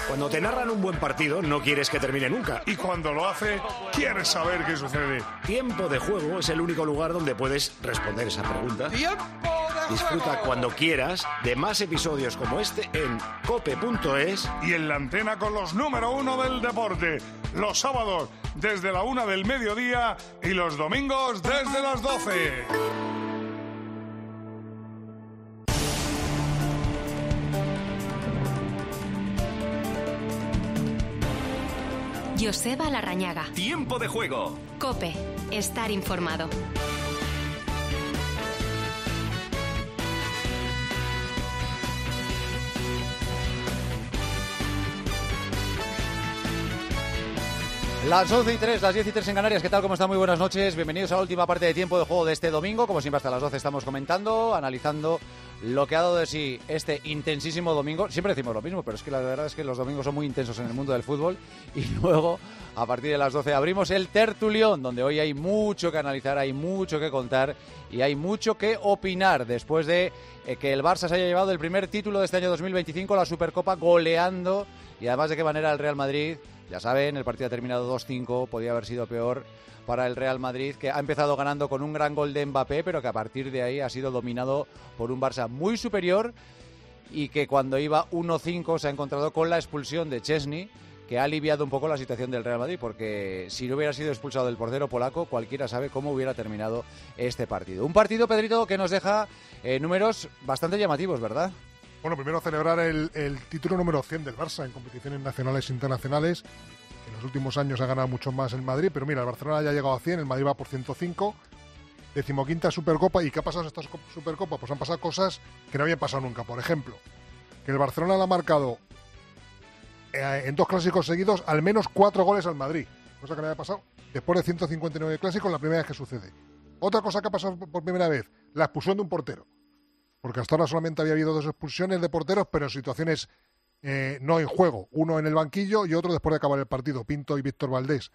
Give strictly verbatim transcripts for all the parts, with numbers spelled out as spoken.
Cuando te narran un buen partido, no quieres que termine nunca. Y cuando lo hace, quieres saber qué sucede. Tiempo de Juego es el único lugar donde puedes responder esa pregunta. ¡Tiempo de Disfruta Juego! cuando quieras de más episodios como este en cope punto es. Y en la antena con los número uno del deporte. Los sábados desde la una del mediodía y los domingos desde las doce. Joseba Larrañaga. Tiempo de Juego. COPE. Estar informado. Las once y tres, las diez y tres en Canarias. ¿Qué tal? ¿Cómo están? Muy buenas noches. Bienvenidos a la última parte de Tiempo de Juego de este domingo. Como siempre, hasta las doce estamos comentando, analizando lo que ha dado de sí este intensísimo domingo. Siempre decimos lo mismo, pero es que la verdad es que los domingos son muy intensos en el mundo del fútbol. Y luego, a partir de las doce, abrimos el tertulión, donde hoy hay mucho que analizar, hay mucho que contar y hay mucho que opinar después de eh, que el Barça se haya llevado el primer título de este año dos mil veinticinco, la Supercopa, goleando, y además de qué manera el Real Madrid. Ya saben, el partido ha terminado dos cinco, podía haber sido peor para el Real Madrid, que ha empezado ganando con un gran gol de Mbappé, pero que a partir de ahí ha sido dominado por un Barça muy superior y que cuando iba uno cinco se ha encontrado con la expulsión de Chesney, que ha aliviado un poco la situación del Real Madrid, porque si no hubiera sido expulsado el portero polaco, cualquiera sabe cómo hubiera terminado este partido. Un partido, Pedrito, que nos deja eh, números bastante llamativos, ¿verdad? Bueno, primero celebrar el, el título número cien del Barça en competiciones nacionales e internacionales. En los últimos años ha ganado mucho más el Madrid, pero mira, el Barcelona ya ha llegado a cien, el Madrid va por ciento cinco. Decimoquinta Supercopa. ¿Y qué ha pasado en esta Supercopa? Pues han pasado cosas que no habían pasado nunca. Por ejemplo, que el Barcelona le ha marcado eh, en dos clásicos seguidos al menos cuatro goles al Madrid. Cosa que no había pasado después de ciento cincuenta y nueve clásicos, la primera vez que sucede. Otra cosa que ha pasado por primera vez, la expulsión de un portero. Porque hasta ahora solamente había habido dos expulsiones de porteros, pero en situaciones eh, no en juego. Uno en el banquillo y otro después de acabar el partido, Pinto y Víctor Valdés.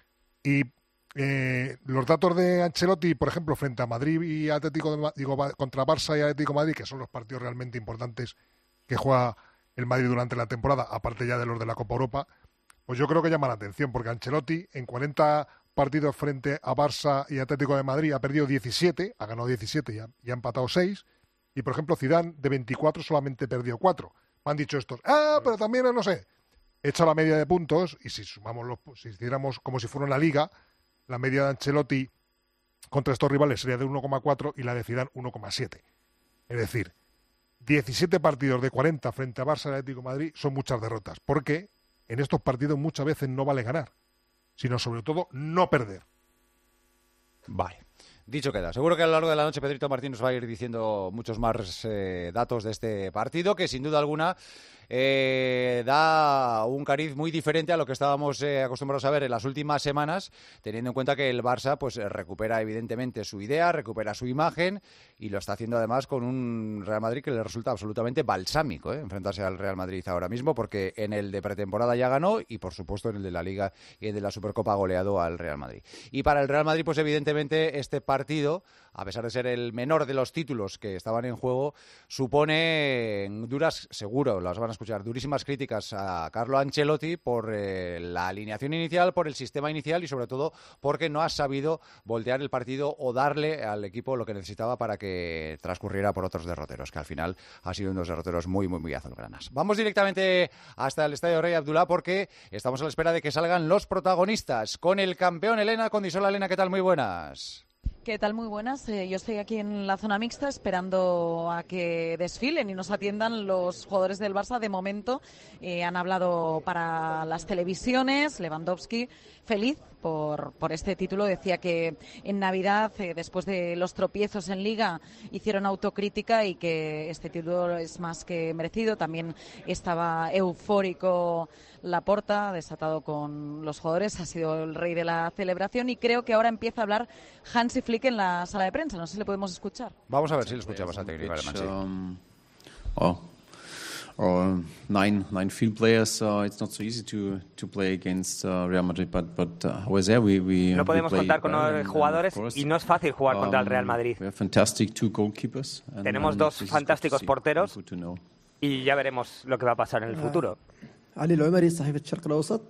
Y eh, los datos de Ancelotti, por ejemplo, frente a Madrid y Atlético de, digo, contra Barça y Atlético de Madrid, que son los partidos realmente importantes que juega el Madrid durante la temporada, aparte ya de los de la Copa Europa, pues yo creo que llama la atención, porque Ancelotti en cuarenta partidos frente a Barça y Atlético de Madrid ha perdido diecisiete, ha ganado diecisiete y ha, y ha empatado seis. Y, por ejemplo, Zidane, de veinticuatro, solamente perdió cuatro. Me han dicho estos, ah, pero también, no sé, hecha la media de puntos, y si sumamos los, si hiciéramos como si fuera una liga, la media de Ancelotti contra estos rivales sería de uno coma cuatro y la de Zidane uno coma siete. Es decir, diecisiete partidos de cuarenta frente a Barça y Atlético de Madrid son muchas derrotas, porque en estos partidos muchas veces no vale ganar, sino sobre todo no perder. Vale. Dicho queda. Seguro que a lo largo de la noche Pedrito Martín nos va a ir diciendo muchos más eh, datos de este partido, que sin duda alguna eh, da un cariz muy diferente a lo que estábamos eh, acostumbrados a ver en las últimas semanas, teniendo en cuenta que el Barça pues recupera evidentemente su idea, recupera su imagen y lo está haciendo además con un Real Madrid que le resulta absolutamente balsámico, ¿eh? enfrentarse al Real Madrid ahora mismo, porque en el de pretemporada ya ganó y por supuesto en el de la Liga y el de la Supercopa ha goleado al Real Madrid. Y para el Real Madrid pues evidentemente este partido, a pesar de ser el menor de los títulos que estaban en juego, supone duras, seguro, las van a escuchar, durísimas críticas a Carlo Ancelotti por eh, la alineación inicial, por el sistema inicial y sobre todo porque no ha sabido voltear el partido o darle al equipo lo que necesitaba para que transcurriera por otros derroteros, que al final ha sido unos derroteros muy, muy, muy azulgranas. Vamos directamente hasta el Estadio Rey Abdullah porque estamos a la espera de que salgan los protagonistas con el campeón Elena Condisola. Elena, ¿qué tal? Muy buenas. ¿Qué tal? Muy buenas. Eh, yo estoy aquí en la zona mixta esperando a que desfilen y nos atiendan los jugadores del Barça. De momento eh, han hablado para las televisiones. Lewandowski feliz por, por este título. Decía que en Navidad, eh, después de los tropiezos en Liga, hicieron autocrítica y que este título es más que merecido. También estaba eufórico Laporta, desatado con los jugadores, ha sido el rey de la celebración y creo que ahora empieza a hablar Hansi Flick en la sala de prensa. No sé si le podemos escuchar. Vamos a ver si le escuchamos al técnico alemán. Sí. Um, oh. Or nine nine field players. Uh, it's not so easy to to play against uh, Real Madrid, but but uh, was there we we. No podemos we contar con nueve jugadores y no es fácil jugar um, contra el Real Madrid. We have fantastic two goalkeepers. And, Tenemos and dos fantásticos porteros y ya veremos lo que va a pasar en el futuro. علي العمري صحيفة الشرق الأوسط.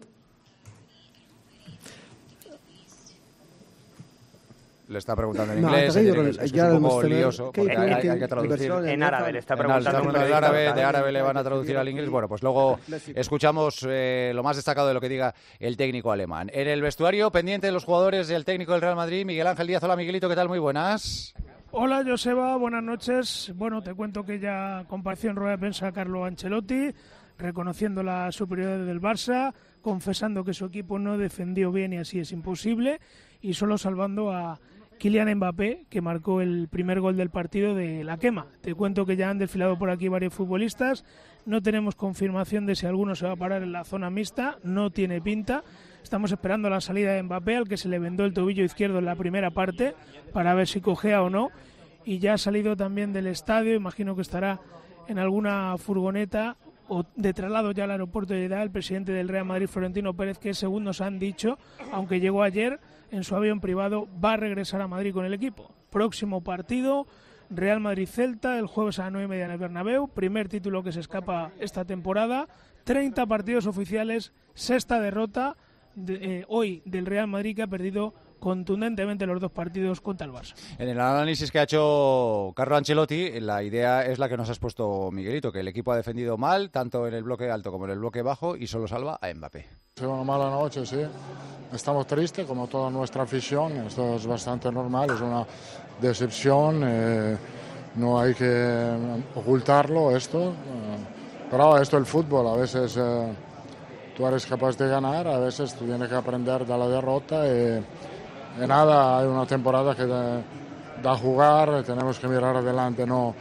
Le está preguntando en inglés, en es, es un poco lioso, porque hay, hay, hay que traducir. En árabe, le está preguntando en en árabe, de árabe le van a traducir al inglés. Bueno, pues luego escuchamos eh, lo más destacado de lo que diga el técnico alemán. En el vestuario, pendiente de los jugadores del técnico del Real Madrid, Miguel Ángel Díaz. Hola, Miguelito, ¿qué tal? Muy buenas. Hola, Joseba, buenas noches. Bueno, te cuento que ya compareció en rueda de prensa Carlo Ancelotti, reconociendo la superioridad del Barça, confesando que su equipo no defendió bien y así es imposible, y solo salvando a Kylian Mbappé, que marcó el primer gol del partido de la quema. Te cuento que ya han desfilado por aquí varios futbolistas, no tenemos confirmación de si alguno se va a parar en la zona mixta, no tiene pinta. Estamos esperando la salida de Mbappé, al que se le vendó el tobillo izquierdo en la primera parte, para ver si cojea o no, y ya ha salido también del estadio, imagino que estará en alguna furgoneta o de traslado ya al aeropuerto de Jeddah el presidente del Real Madrid, Florentino Pérez, que según nos han dicho, aunque llegó ayer en su avión privado, va a regresar a Madrid con el equipo. Próximo partido, Real Madrid-Celta, el jueves a las nueve y media en el Bernabéu, primer título que se escapa esta temporada, treinta partidos oficiales, sexta derrota de, eh, hoy del Real Madrid, que ha perdido contundentemente los dos partidos contra el Barça. En el análisis que ha hecho Carlo Ancelotti, la idea es la que nos ha expuesto Miguelito, que el equipo ha defendido mal, tanto en el bloque alto como en el bloque bajo, y solo salva a Mbappé. Ha sido una mala noche, sí. Estamos tristes, como toda nuestra afición. Esto es bastante normal, es una decepción. Eh, no hay que ocultarlo, esto. Eh, pero esto es el fútbol. A veces eh, tú eres capaz de ganar, a veces tú tienes que aprender de la derrota. Y, y nada, hay una temporada que da, da a jugar, tenemos que mirar adelante. No,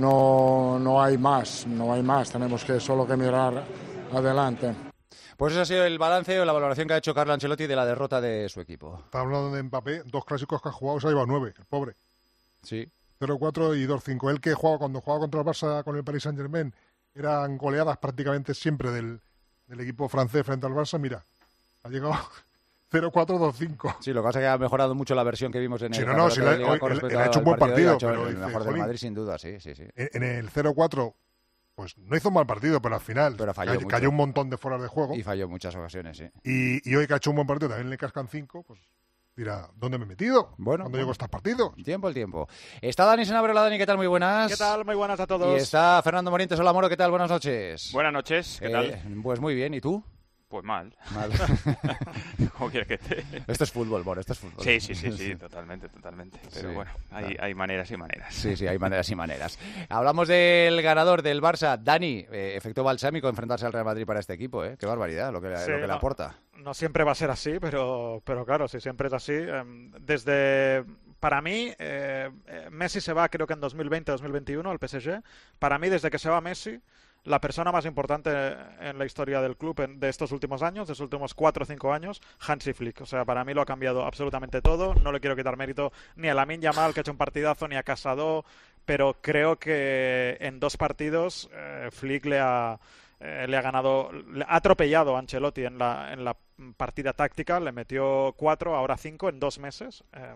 no, no hay más, no hay más. Tenemos que solo que mirar adelante. Pues ese ha sido el balance o la valoración que ha hecho Carlo Ancelotti de la derrota de su equipo. Está hablando de Mbappé, dos clásicos que ha jugado, se ha llevado nueve, el pobre. Sí. cero cuatro y dos cinco. Él que jugaba cuando jugaba contra el Barça con el Paris Saint-Germain, eran goleadas prácticamente siempre del, del equipo francés frente al Barça. Mira, ha llegado cero cuatro dos cinco. Sí, lo que pasa es que ha mejorado mucho la versión que vimos en el... Sí, no, no, si la, hoy, él, él ha hecho un buen partido. partido pero el dice, mejor del Madrid, sin duda, sí, sí, sí. En, en el cero cuatro... Pues no hizo un mal partido, pero al final pero falló cayó, cayó un montón de fuera de juego. Y falló en muchas ocasiones, sí. Y, y hoy que ha hecho un buen partido, también le cascan cinco, pues dirá, ¿dónde me he metido? Bueno, ¿Dónde bueno. llego a estos partidos? Tiempo, el tiempo. Está Dani Senabro. Hola, Dani, ¿qué tal? Muy buenas. ¿Qué tal? Muy buenas a todos. Y está Fernando Morientes. Hola, Moro, ¿qué tal? Buenas noches. Buenas noches, ¿qué eh, tal? Pues muy bien, ¿y tú? Pues mal. Mal. ¿Cómo quieres que te...? Esto es fútbol, Moro, esto es fútbol. Sí, sí, sí, sí, totalmente, totalmente. Pero sí, bueno, hay, claro. hay maneras y maneras. Sí, sí, hay maneras y maneras. Hablamos del ganador del Barça, Dani. Eh, efecto balsámico enfrentarse al Real Madrid para este equipo, ¿eh? Qué barbaridad lo que, sí, lo que no, le aporta. No siempre va a ser así, pero, pero claro, si siempre es así. Eh, desde... Para mí, eh, Messi se va creo que en dos mil veinte dos mil veintiuno al P S G. Para mí, desde que se va Messi, la persona más importante en la historia del club en, de estos últimos años, de estos últimos cuatro o cinco años, Hansi Flick. O sea, para mí lo ha cambiado absolutamente todo. No le quiero quitar mérito ni a Lamine Yamal, que ha hecho un partidazo, ni a Casado, pero creo que en dos partidos eh, Flick le ha... Eh, le ha ganado, le ha atropellado a Ancelotti en la, en la partida táctica, le metió cuatro, ahora cinco en dos meses. Eh,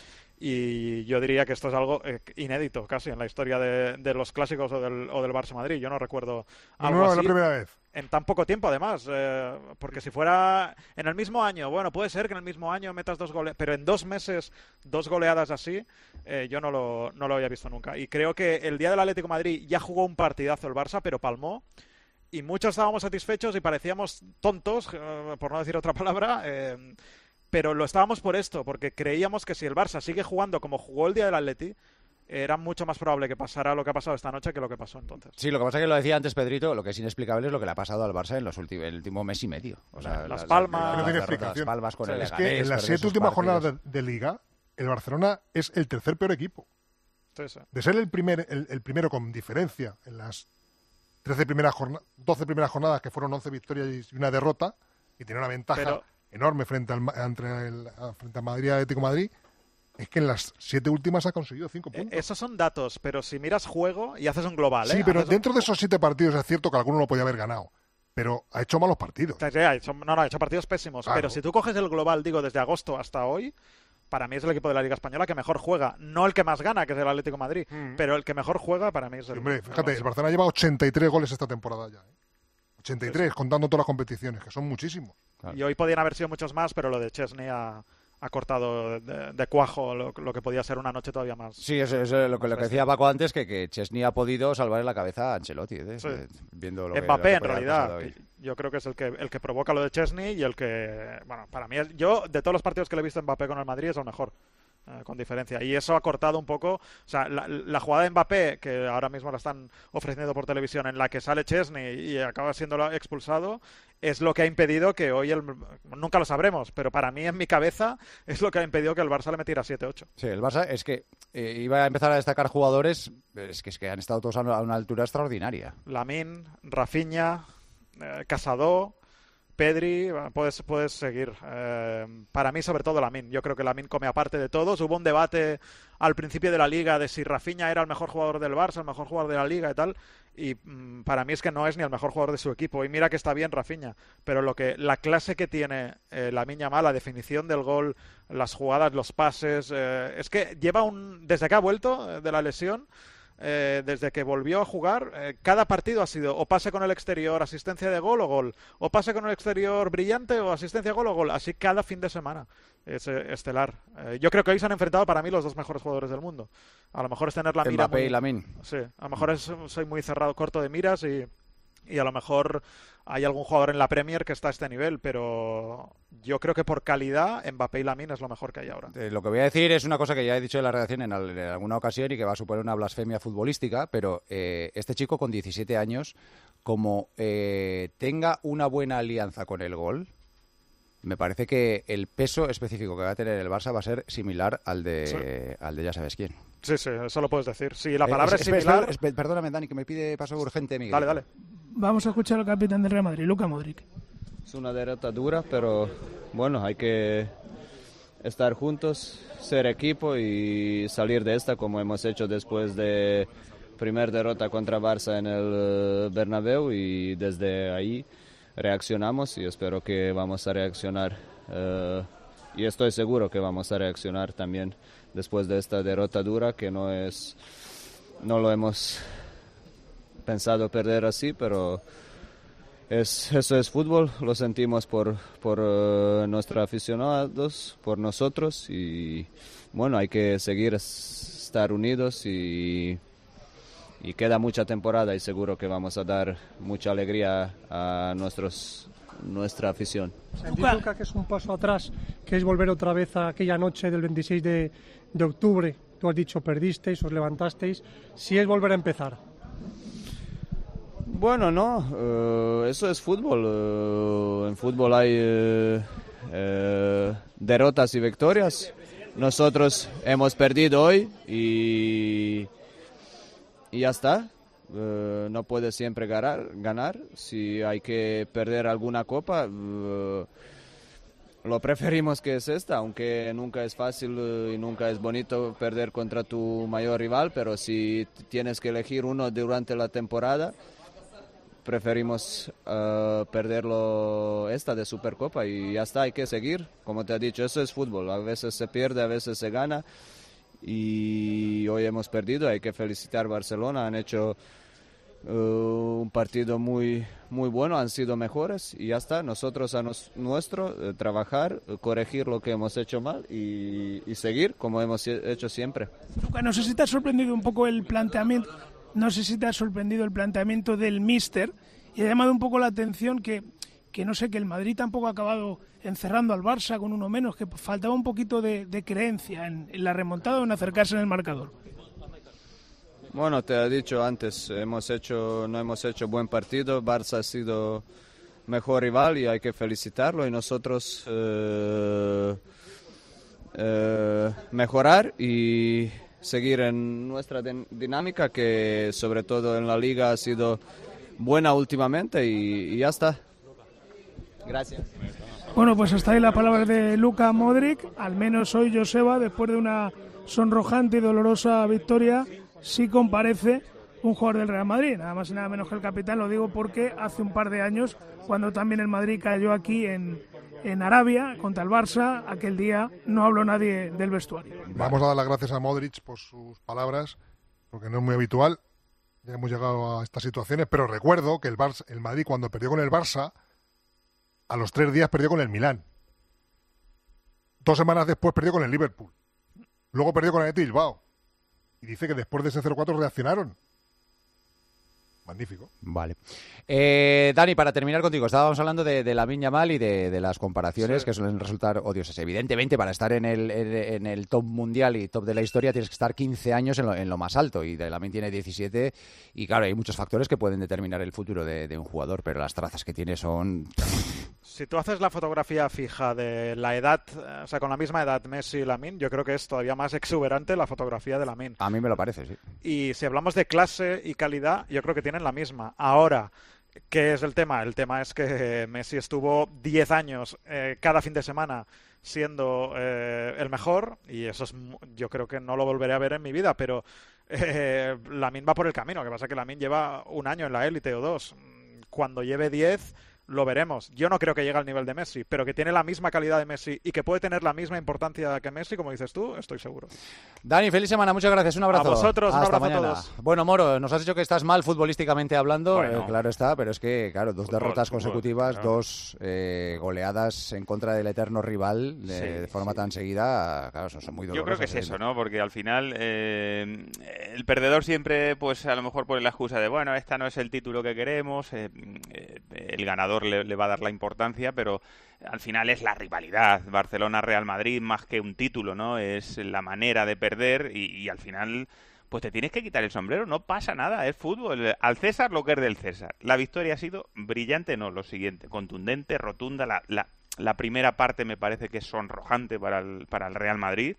y yo diría que esto es algo eh, inédito casi en la historia de, de los clásicos o del, o del Barça Madrid. Yo no recuerdo algo no, no, así. No, es la primera vez. En tan poco tiempo, además. Eh, porque si fuera en el mismo año, bueno, puede ser que en el mismo año metas dos goles, pero en dos meses, dos goleadas así, eh, yo no lo, no lo había visto nunca. Y creo que el día del Atlético de Madrid ya jugó un partidazo el Barça, pero palmó. Y muchos estábamos satisfechos y parecíamos tontos, eh, por no decir otra palabra, eh, pero lo estábamos por esto, porque creíamos que si el Barça sigue jugando como jugó el día del Atleti, era mucho más probable que pasara lo que ha pasado esta noche que lo que pasó entonces. Sí, lo que pasa es que lo decía antes Pedrito, lo que es inexplicable es lo que le ha pasado al Barça en los últimos, el último mes y medio. O sea, las la, palmas, la, la, no tiene las, explicación. Las palmas con o sea, el es Leganés, que en las siete últimas jornadas de, de Liga, el Barcelona es el tercer peor equipo. Sí, sí. De ser el, primer, el, el primero con diferencia en las trece primeras jornadas, doce primeras jornadas, que fueron once victorias y una derrota, y tiene una ventaja pero... enorme frente al, entre el, frente al Madrid, Atlético de Madrid, es que en las siete últimas ha conseguido cinco puntos. Eh, esos son datos, pero si miras juego y haces un global, Sí, ¿eh? pero haces dentro un... de esos siete partidos es cierto que alguno lo podía haber ganado, pero ha hecho malos partidos. Sí, ha hecho, no, no, ha hecho partidos pésimos, Claro. pero si tú coges el global, digo, desde agosto hasta hoy, para mí es el equipo de la Liga Española que mejor juega. No el que más gana, que es el Atlético de Madrid, mm. pero el que mejor juega para mí es el... Sí, hombre, fíjate, el Barcelona lleva ochenta y tres goles esta temporada ya, ¿eh? ochenta y tres, sí, contando todas las competiciones, que son muchísimos. Claro. Y hoy podían haber sido muchos más, pero lo de Chesney ha, ha cortado de, de cuajo lo, lo que podía ser una noche todavía más. Sí, eso es lo que, lo que decía Paco antes, que, que Chesney ha podido salvar en la cabeza a Ancelotti, ¿eh? Sí. Viendo lo Mbappé, que, en realidad, yo creo que es el que el que provoca lo de Chesney y el que, bueno, para mí, es, yo de todos los partidos que le he visto a Mbappé con el Madrid es el mejor. Eh, con diferencia, y eso ha cortado un poco, o sea, la, la jugada de Mbappé, que ahora mismo la están ofreciendo por televisión, en la que sale Chesney y acaba siendo expulsado, es lo que ha impedido que hoy, el, nunca lo sabremos, pero para mí, en mi cabeza, es lo que ha impedido que el Barça le metiera siete ocho. Sí, el Barça es que eh, iba a empezar a destacar jugadores, es que, es que han estado todos a una, a una altura extraordinaria. Lamine, Rafinha, eh, Casado, Pedri, puedes, puedes seguir. Eh, para mí, sobre todo, Lamine. Yo creo que Lamine come aparte de todos. Hubo un debate al principio de la Liga de si Rafinha era el mejor jugador del Barça, el mejor jugador de la Liga y tal. Y mmm, para mí es que no es ni el mejor jugador de su equipo. Y mira que está bien Rafinha. Pero lo que la clase que tiene eh, Lamine Yamal, la definición del gol, las jugadas, los pases... Eh, es que lleva un... Desde que ha vuelto de la lesión... Eh, desde que volvió a jugar, eh, cada partido ha sido o pase con el exterior, asistencia de gol o gol, o pase con el exterior brillante o asistencia de gol o gol, así cada fin de semana. Es eh, estelar. Eh, yo creo que hoy se han enfrentado para mí los dos mejores jugadores del mundo. A lo mejor es tener la mira Mbappé muy... y Lamine. Sí, a lo mejor es, soy muy cerrado, corto de miras y, y a lo mejor hay algún jugador en la Premier que está a este nivel, pero yo creo que por calidad Mbappé y Lamine es lo mejor que hay ahora. Eh, lo que voy a decir es una cosa que ya he dicho en la redacción en, al, en alguna ocasión y que va a suponer una blasfemia futbolística, pero eh, este chico con diecisiete años, como eh, tenga una buena alianza con el gol, me parece que el peso específico que va a tener el Barça va a ser similar al de, sí. al de ya sabes quién. Sí, sí, eso lo puedes decir. Si la palabra eh, es, es similar... Es, es, perdóname, Dani, que me pide paso urgente, Miguel. Dale, dale. Vamos a escuchar al capitán del Real Madrid, Luka Modric. Es una derrota dura, pero bueno, hay que estar juntos, ser equipo y salir de esta como hemos hecho después de primer derrota contra Barça en el Bernabéu, y desde ahí reaccionamos y espero que vamos a reaccionar uh, y estoy seguro que vamos a reaccionar también después de esta derrota dura, que no es no lo hemos pensado perder así, pero es, eso es fútbol, lo sentimos por, por uh, nuestros aficionados, por nosotros, y bueno, hay que seguir estar unidos y Y queda mucha temporada y seguro que vamos a dar mucha alegría a nuestros, nuestra afición. ¿Sentís, Luka, que es un paso atrás, que es volver otra vez a aquella noche del veintiséis de, de octubre? Tú has dicho, perdisteis, os levantasteis. Si es volver a empezar. Bueno, no, uh, eso es fútbol. Uh, en fútbol hay uh, uh, derrotas y victorias. Nosotros hemos perdido hoy y... Y ya está, uh, no puede siempre ganar, ganar. Si hay que perder alguna copa, uh, lo preferimos que es esta, aunque nunca es fácil uh, y nunca es bonito perder contra tu mayor rival, pero si tienes que elegir uno durante la temporada, preferimos uh, perderlo esta de Supercopa y ya está, hay que seguir. Como te he dicho, eso es fútbol, a veces se pierde, a veces se gana. Y hoy hemos perdido, hay que felicitar a Barcelona, han hecho uh, un partido muy muy bueno, han sido mejores y ya está, nosotros a nos, nuestro, eh, trabajar, corregir lo que hemos hecho mal y, y seguir como hemos hecho siempre. Luka, no sé si te ha sorprendido un poco el planteamiento, no sé si te ha sorprendido el planteamiento del míster, y ha llamado un poco la atención que, que no sé, que el Madrid tampoco ha acabado encerrando al Barça con uno menos, que faltaba un poquito de, de creencia en, en la remontada o en acercarse en el marcador. Bueno, te he dicho antes, hemos hecho, no hemos hecho buen partido, Barça ha sido mejor rival y hay que felicitarlo, y nosotros eh, eh, mejorar y seguir en nuestra dinámica, que sobre todo en la Liga ha sido buena últimamente, y, y ya está. Gracias. Bueno, pues hasta ahí la palabra de Luka Modric. Al menos hoy Joseba, después de una sonrojante y dolorosa victoria, sí comparece un jugador del Real Madrid, nada más y nada menos que el capitán. Lo digo porque hace un par de años, cuando también el Madrid cayó aquí en, en Arabia contra el Barça, aquel día no habló nadie del vestuario. Vamos a dar las gracias a Modric por sus palabras, porque no es muy habitual. Ya hemos llegado a estas situaciones, pero recuerdo que el, Barça, el Madrid cuando perdió con el Barça, a los tres días perdió con el Milán. Dos semanas después perdió con el Liverpool. Luego perdió con el Athletic Bilbao. Y dice que después de ese cero cuatro reaccionaron. Magnífico. Vale. Eh, Dani, para terminar contigo, estábamos hablando de, de Lamine Yamal y de, de las comparaciones sí. que suelen resultar odiosas. Evidentemente, para estar en el, en, en el top mundial y top de la historia tienes que estar quince años en lo, en lo más alto, y Lamine tiene diecisiete, y claro, hay muchos factores que pueden determinar el futuro de, de un jugador, pero las trazas que tiene son... Si tú haces la fotografía fija de la edad, o sea, con la misma edad Messi y Lamine, yo creo que es todavía más exuberante la fotografía de Lamine. A mí me lo parece, sí. Y si hablamos de clase y calidad, yo creo que tienen la misma. Ahora, ¿qué es el tema? El tema es que Messi estuvo diez años eh, cada fin de semana siendo eh, el mejor, y eso es, yo creo que no lo volveré a ver en mi vida, pero eh, Lamine va por el camino. Lo que pasa es que Lamine lleva un año en la élite o dos. Cuando lleve diez... lo veremos. Yo no creo que llegue al nivel de Messi, pero que tiene la misma calidad de Messi y que puede tener la misma importancia que Messi, como dices tú, estoy seguro. Dani, feliz semana, muchas gracias, un abrazo. A vosotros, Hasta un abrazo mañana. a todos. Bueno, Moro, nos has dicho que estás mal futbolísticamente hablando, bueno, eh, claro está, pero es que, claro, dos fútbol, derrotas fútbol, consecutivas, claro. dos eh, goleadas en contra del eterno rival de, sí, de forma sí. tan seguida, claro, son, son muy dolorosas. Yo creo que es ¿eh? eso, ¿no? Porque al final eh, el perdedor siempre, pues a lo mejor pone la excusa de, bueno, esta no es el título que queremos, eh, eh, el ganador le, le va a dar la importancia, pero al final es la rivalidad. Barcelona-Real Madrid, más que un título, ¿no? Es la manera de perder y, y al final pues te tienes que quitar el sombrero, no pasa nada, es fútbol. Al César lo que es del César. La victoria ha sido brillante, no, lo siguiente, contundente, rotunda. La, la, la primera parte me parece que es sonrojante para el, para el Real Madrid.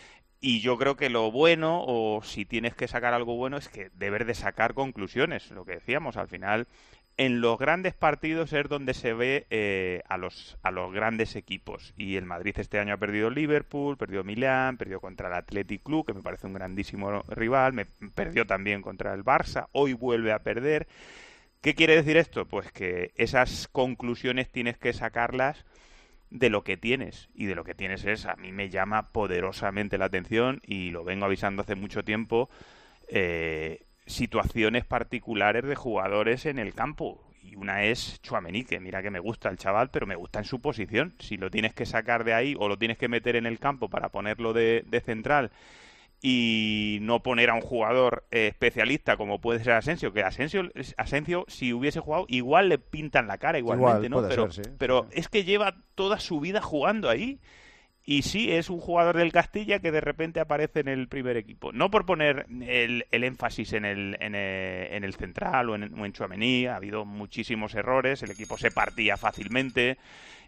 Y yo creo que lo bueno, o si tienes que sacar algo bueno, es que debes de sacar conclusiones. Lo que decíamos, al final, en los grandes partidos es donde se ve eh, a los a los grandes equipos. Y el Madrid este año ha perdido Liverpool, perdió Milán, perdió contra el Athletic Club, que me parece un grandísimo rival, me perdió también contra el Barça, hoy vuelve a perder. ¿Qué quiere decir esto? Pues que esas conclusiones tienes que sacarlas de lo que tienes, y de lo que tienes es, a mí me llama poderosamente la atención, y lo vengo avisando hace mucho tiempo, eh, situaciones particulares de jugadores en el campo. Y una es Tchouaméni, que mira que me gusta el chaval, pero me gusta en su posición. Si lo tienes que sacar de ahí o lo tienes que meter en el campo para ponerlo de, de central y no poner a un jugador eh, especialista como puede ser Asensio, que Asensio, Asensio si hubiese jugado igual le pintan la cara igualmente, Igual, ¿no? Pero, ser, sí. pero es que lleva toda su vida jugando ahí. Y sí, es un jugador del Castilla que de repente aparece en el primer equipo. No por poner el, el énfasis en el, en el, en el central o en, o en Tchouaméni, ha habido muchísimos errores, el equipo se partía fácilmente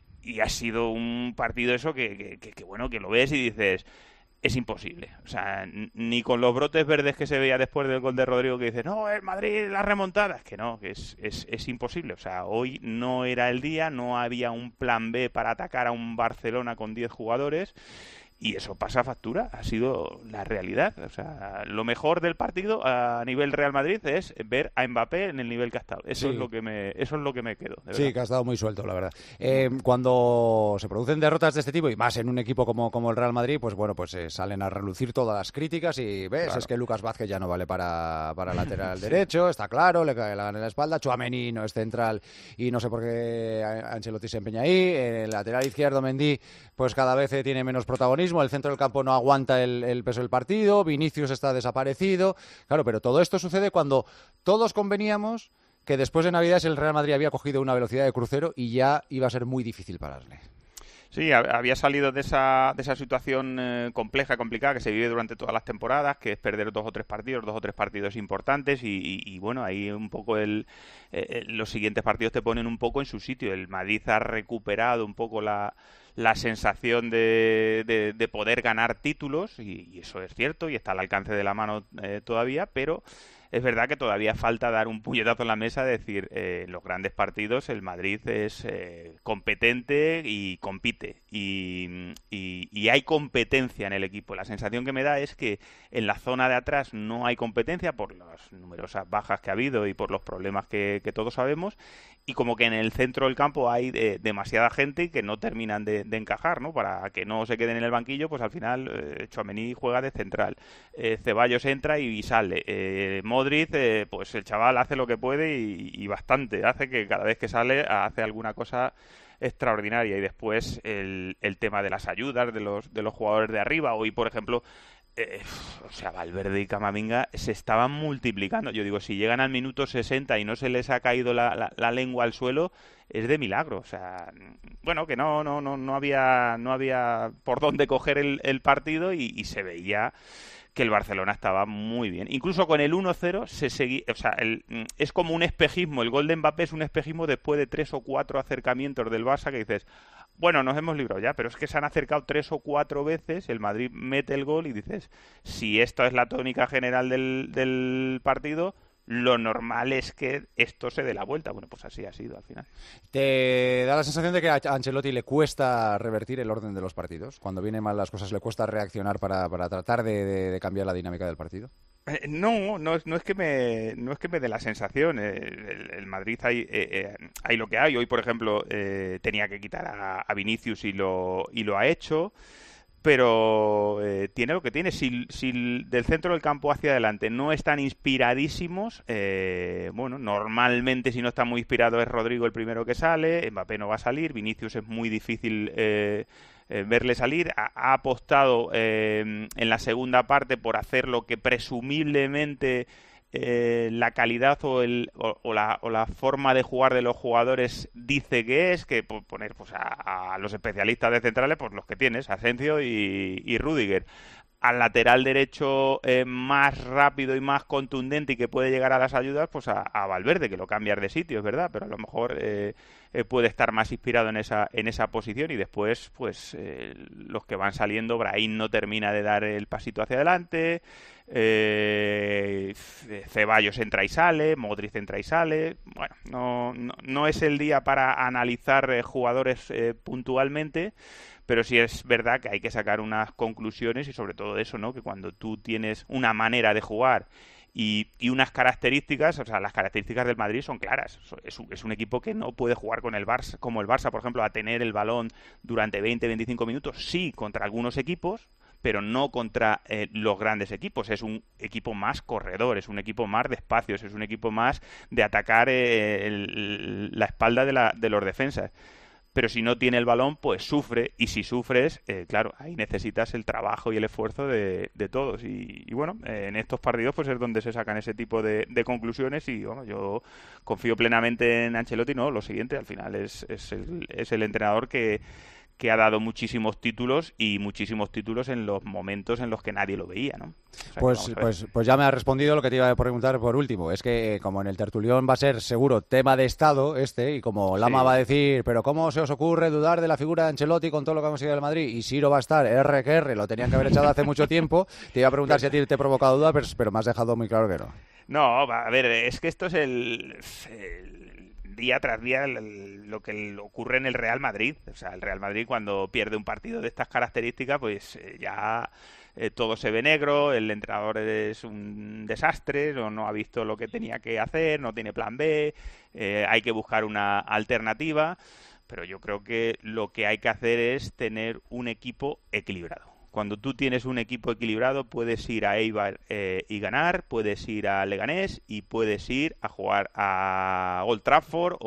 y ha sido un partido eso que, que, que, que bueno, que lo ves y dices... Es imposible, o sea, ni con los brotes verdes que se veía después del gol de Rodrigo que dice, no, el Madrid, la remontada, es que no, que es, es, es imposible, o sea, hoy no era el día, no había un plan B para atacar a un Barcelona con diez jugadores, y eso pasa factura, ha sido la realidad, o sea, lo mejor del partido a nivel Real Madrid es ver a Mbappé en el nivel que ha estado, eso Sí. es lo que me eso es lo que me quedo, de Sí, verdad. que ha estado muy suelto, la verdad. Eh, cuando se producen derrotas de este tipo, y más en un equipo como, como el Real Madrid, pues bueno, pues eh, salen a relucir todas las críticas y ves, Claro. es que Lucas Vázquez ya no vale para, para lateral derecho, está claro, le cae la gana en la espalda, Tchouaméni no es central y no sé por qué Ancelotti se empeña ahí, el lateral izquierdo Mendy pues cada vez eh, tiene menos protagonismo, el centro del campo no aguanta el, el peso del partido, Vinicius está desaparecido, claro, pero todo esto sucede cuando todos conveníamos que después de Navidades el Real Madrid había cogido una velocidad de crucero y ya iba a ser muy difícil pararle. Sí, había salido de esa, de esa situación eh, compleja, complicada que se vive durante todas las temporadas, que es perder dos o tres partidos, dos o tres partidos importantes y, y, y bueno, ahí un poco el, eh, los siguientes partidos te ponen un poco en su sitio. El Madrid ha recuperado un poco la, la sensación de, de, de poder ganar títulos y, y eso es cierto y está al alcance de la mano eh, todavía, pero... Es verdad que todavía falta dar un puñetazo en la mesa, decir, eh, en los grandes partidos el Madrid es eh, competente y compite. Y, y, y hay competencia en el equipo. La sensación que me da es que en la zona de atrás no hay competencia por las numerosas bajas que ha habido y por los problemas que, que todos sabemos. y como que en el centro del campo hay eh, demasiada gente y que no terminan de, de encajar, ¿no? Para que no se queden en el banquillo, pues al final eh, Tchouaméni juega de central, eh, Ceballos entra y, y sale, eh, Modric, eh, pues el chaval hace lo que puede y, y bastante, hace que cada vez que sale hace alguna cosa extraordinaria. Y después el, el tema de las ayudas de los, de los jugadores de arriba. Hoy, por ejemplo, Eh, o sea, Valverde y Camavinga se estaban multiplicando. Yo digo, si llegan al minuto sesenta y no se les ha caído la, la, la lengua al suelo, es de milagro. O sea, bueno, que no no no no había no había por dónde coger el, el partido y, y se veía que el Barcelona estaba muy bien. Incluso con el uno cero se seguía, o sea, el, es como un espejismo. El gol de Mbappé es un espejismo después de tres o cuatro acercamientos del Barça que dices, bueno, nos hemos librado ya, pero es que se han acercado tres o cuatro veces, el Madrid mete el gol y dices, si esto es la tónica general del, del partido, lo normal es que esto se dé la vuelta. Bueno, pues así ha sido al final. ¿Te da la sensación de que a Ancelotti le cuesta revertir el orden de los partidos? Cuando vienen mal las cosas, ¿le cuesta reaccionar para, para tratar de, de, de cambiar la dinámica del partido? Eh, no, no es, no es que me no es que me dé la sensación. Eh, el, el Madrid hay, eh, eh, hay lo que hay. Hoy, por ejemplo, eh, tenía que quitar a, a Vinicius y lo, y lo ha hecho. Pero eh, tiene lo que tiene. Si, si del centro del campo hacia adelante no están inspiradísimos, eh, bueno, normalmente si no está muy inspirado es Rodrigo el primero que sale, Mbappé no va a salir, Vinicius es muy difícil eh, eh, verle salir. Ha, ha apostado eh, en la segunda parte por hacer lo que presumiblemente Eh, la calidad o, el, o, o, la, o la forma de jugar de los jugadores dice que es, que poner pues a, a los especialistas de centrales, pues los que tienes, Asensio y, y Rüdiger. Al lateral derecho eh, más rápido y más contundente y que puede llegar a las ayudas, pues a, a Valverde, que lo cambias de sitio, es verdad, pero a lo mejor eh, eh, puede estar más inspirado en esa en esa posición. Y después, pues eh, los que van saliendo, Brahim no termina de dar el pasito hacia adelante, eh, Ceballos entra y sale, Modric entra y sale. Bueno, no, no, no es el día para analizar eh, jugadores eh, puntualmente, pero sí es verdad que hay que sacar unas conclusiones y sobre todo de eso, ¿no? Que cuando tú tienes una manera de jugar y, y unas características, o sea, las características del Madrid son claras. Es un, es un equipo que no puede jugar con el Barça, como el Barça, por ejemplo, a tener el balón durante veinte, veinticinco minutos, sí, contra algunos equipos, pero no contra eh, los grandes equipos. Es un equipo más corredor, es un equipo más de espacios, es un equipo más de atacar eh, el, la espalda de, la, de los defensas. Pero si no tiene el balón, pues sufre, y si sufres, eh, claro, ahí necesitas el trabajo y el esfuerzo de, de todos. Y, y bueno, eh, en estos partidos pues es donde se sacan ese tipo de, de conclusiones y bueno, yo confío plenamente en Ancelotti. No, lo siguiente, al final es, es, el, es el entrenador que, que ha dado muchísimos títulos y muchísimos títulos en los momentos en los que nadie lo veía, ¿no? O sea, pues, pues, pues ya me ha respondido lo que te iba a preguntar por último. Es que como en el tertulión va a ser seguro tema de Estado este, y como Lama sí. va a decir, pero ¿cómo se os ocurre dudar de la figura de Ancelotti con todo lo que ha conseguido el Madrid? Y Siro va a estar R que R, lo tenían que haber echado hace mucho tiempo. Te iba a preguntar si a ti te ha provocado duda, pero, pero me has dejado muy claro que no. No, a ver, es que esto es el... el... día tras día lo que ocurre en el Real Madrid. O sea, el Real Madrid cuando pierde un partido de estas características, pues eh, ya eh, todo se ve negro, el entrenador es un desastre, no, no ha visto lo que tenía que hacer, no tiene plan B, eh, hay que buscar una alternativa, pero yo creo que lo que hay que hacer es tener un equipo equilibrado. Cuando tú tienes un equipo equilibrado, puedes ir a Eibar eh, y ganar, puedes ir a Leganés y puedes ir a jugar a Old Trafford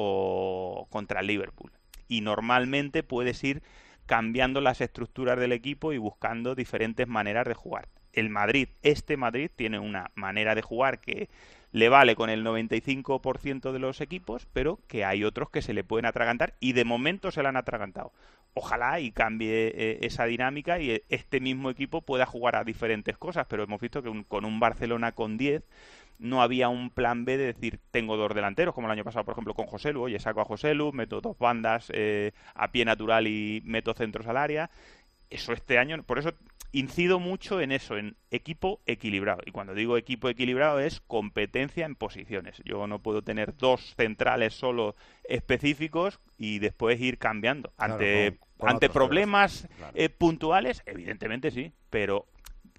o contra el Liverpool. Y normalmente puedes ir cambiando las estructuras del equipo y buscando diferentes maneras de jugar. El Madrid, este Madrid, tiene una manera de jugar que le vale con el noventa y cinco por ciento de los equipos, pero que hay otros que se le pueden atragantar y de momento se le han atragantado. Ojalá y cambie eh, esa dinámica y este mismo equipo pueda jugar a diferentes cosas, pero hemos visto que un, con un Barcelona con diez no había un plan B de decir tengo dos delanteros, como el año pasado, por ejemplo, con Joselu. Oye, saco a Joselu, meto dos bandas eh, a pie natural y meto centros al área. Eso este año, por eso incido mucho en eso, en equipo equilibrado. Y cuando digo equipo equilibrado es competencia en posiciones. Yo no puedo tener dos centrales solo específicos y después ir cambiando. Ante, claro, con, con ante problemas claro. eh, puntuales, evidentemente sí, pero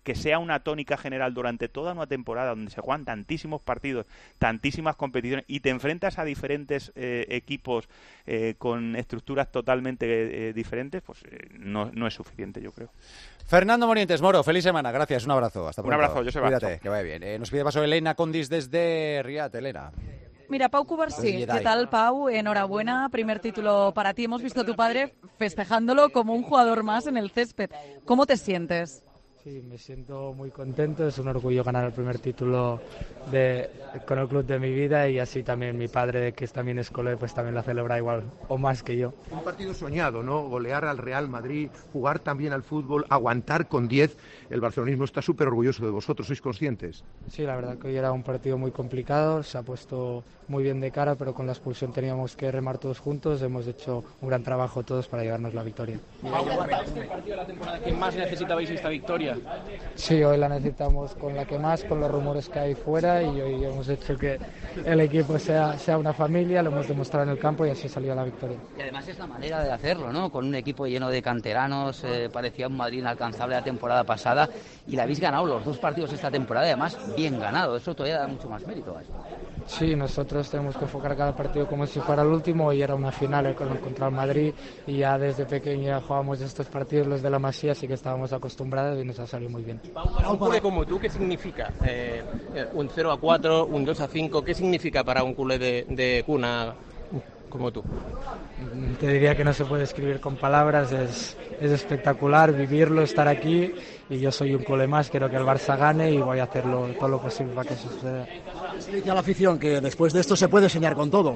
que sea una tónica general durante toda una temporada donde se juegan tantísimos partidos, tantísimas competiciones y te enfrentas a diferentes eh, equipos eh, con estructuras totalmente eh, diferentes, pues eh, no, no es suficiente, yo creo. Fernando Morientes, Moro, feliz semana, gracias, un abrazo, hasta pronto. Un abrazo, Joseba. Cuídate, que vaya bien. Eh, nos pide paso Elena Condis desde Riad. Elena. Mira, Pau Cubarsí, ¿qué tal, Pau? Enhorabuena, primer título para ti. Hemos visto a tu padre festejándolo como un jugador más en el césped. ¿Cómo te sientes? Sí, me siento muy contento, es un orgullo ganar el primer título de, con el club de mi vida y así también mi padre, que también es culé, pues también lo celebra igual o más que yo. Un partido soñado, ¿no? Golear al Real Madrid, jugar también al fútbol, aguantar con diez. El barcelonismo está súper orgulloso de vosotros, ¿sois conscientes? Sí, la verdad que hoy era un partido muy complicado, se ha puesto muy bien de cara, pero con la expulsión teníamos que remar todos juntos, hemos hecho un gran trabajo todos para llevarnos la victoria. ¿Este partido de la temporada que más necesitabais esta victoria? Sí, hoy la necesitamos con la que más, con los rumores que hay fuera, y hoy hemos hecho que el equipo sea, sea una familia, lo hemos demostrado en el campo y así salió la victoria. Y además es la manera de hacerlo, ¿no? Con un equipo lleno de canteranos, eh, parecía un Madrid inalcanzable la temporada pasada y la habéis ganado los dos partidos esta temporada, además bien ganado, eso todavía da mucho más mérito a eso. Sí, nosotros tenemos que enfocar cada partido como si fuera el último, y era una final contra el Madrid y ya desde pequeño ya jugábamos estos partidos los de la Masía, así que estábamos acostumbrados y nos ha salido muy bien. Para un culé como tú, ¿qué significa eh, un cero a cuatro, un dos a cinco? ¿Qué significa para un culé de, de cuna como tú? Te diría que no se puede escribir con palabras, es, es espectacular vivirlo, estar aquí, y yo soy un culé más, quiero que el Barça gane y voy a hacerlo todo lo posible para que eso suceda. Se dice a la afición que después de esto se puede soñar con todo.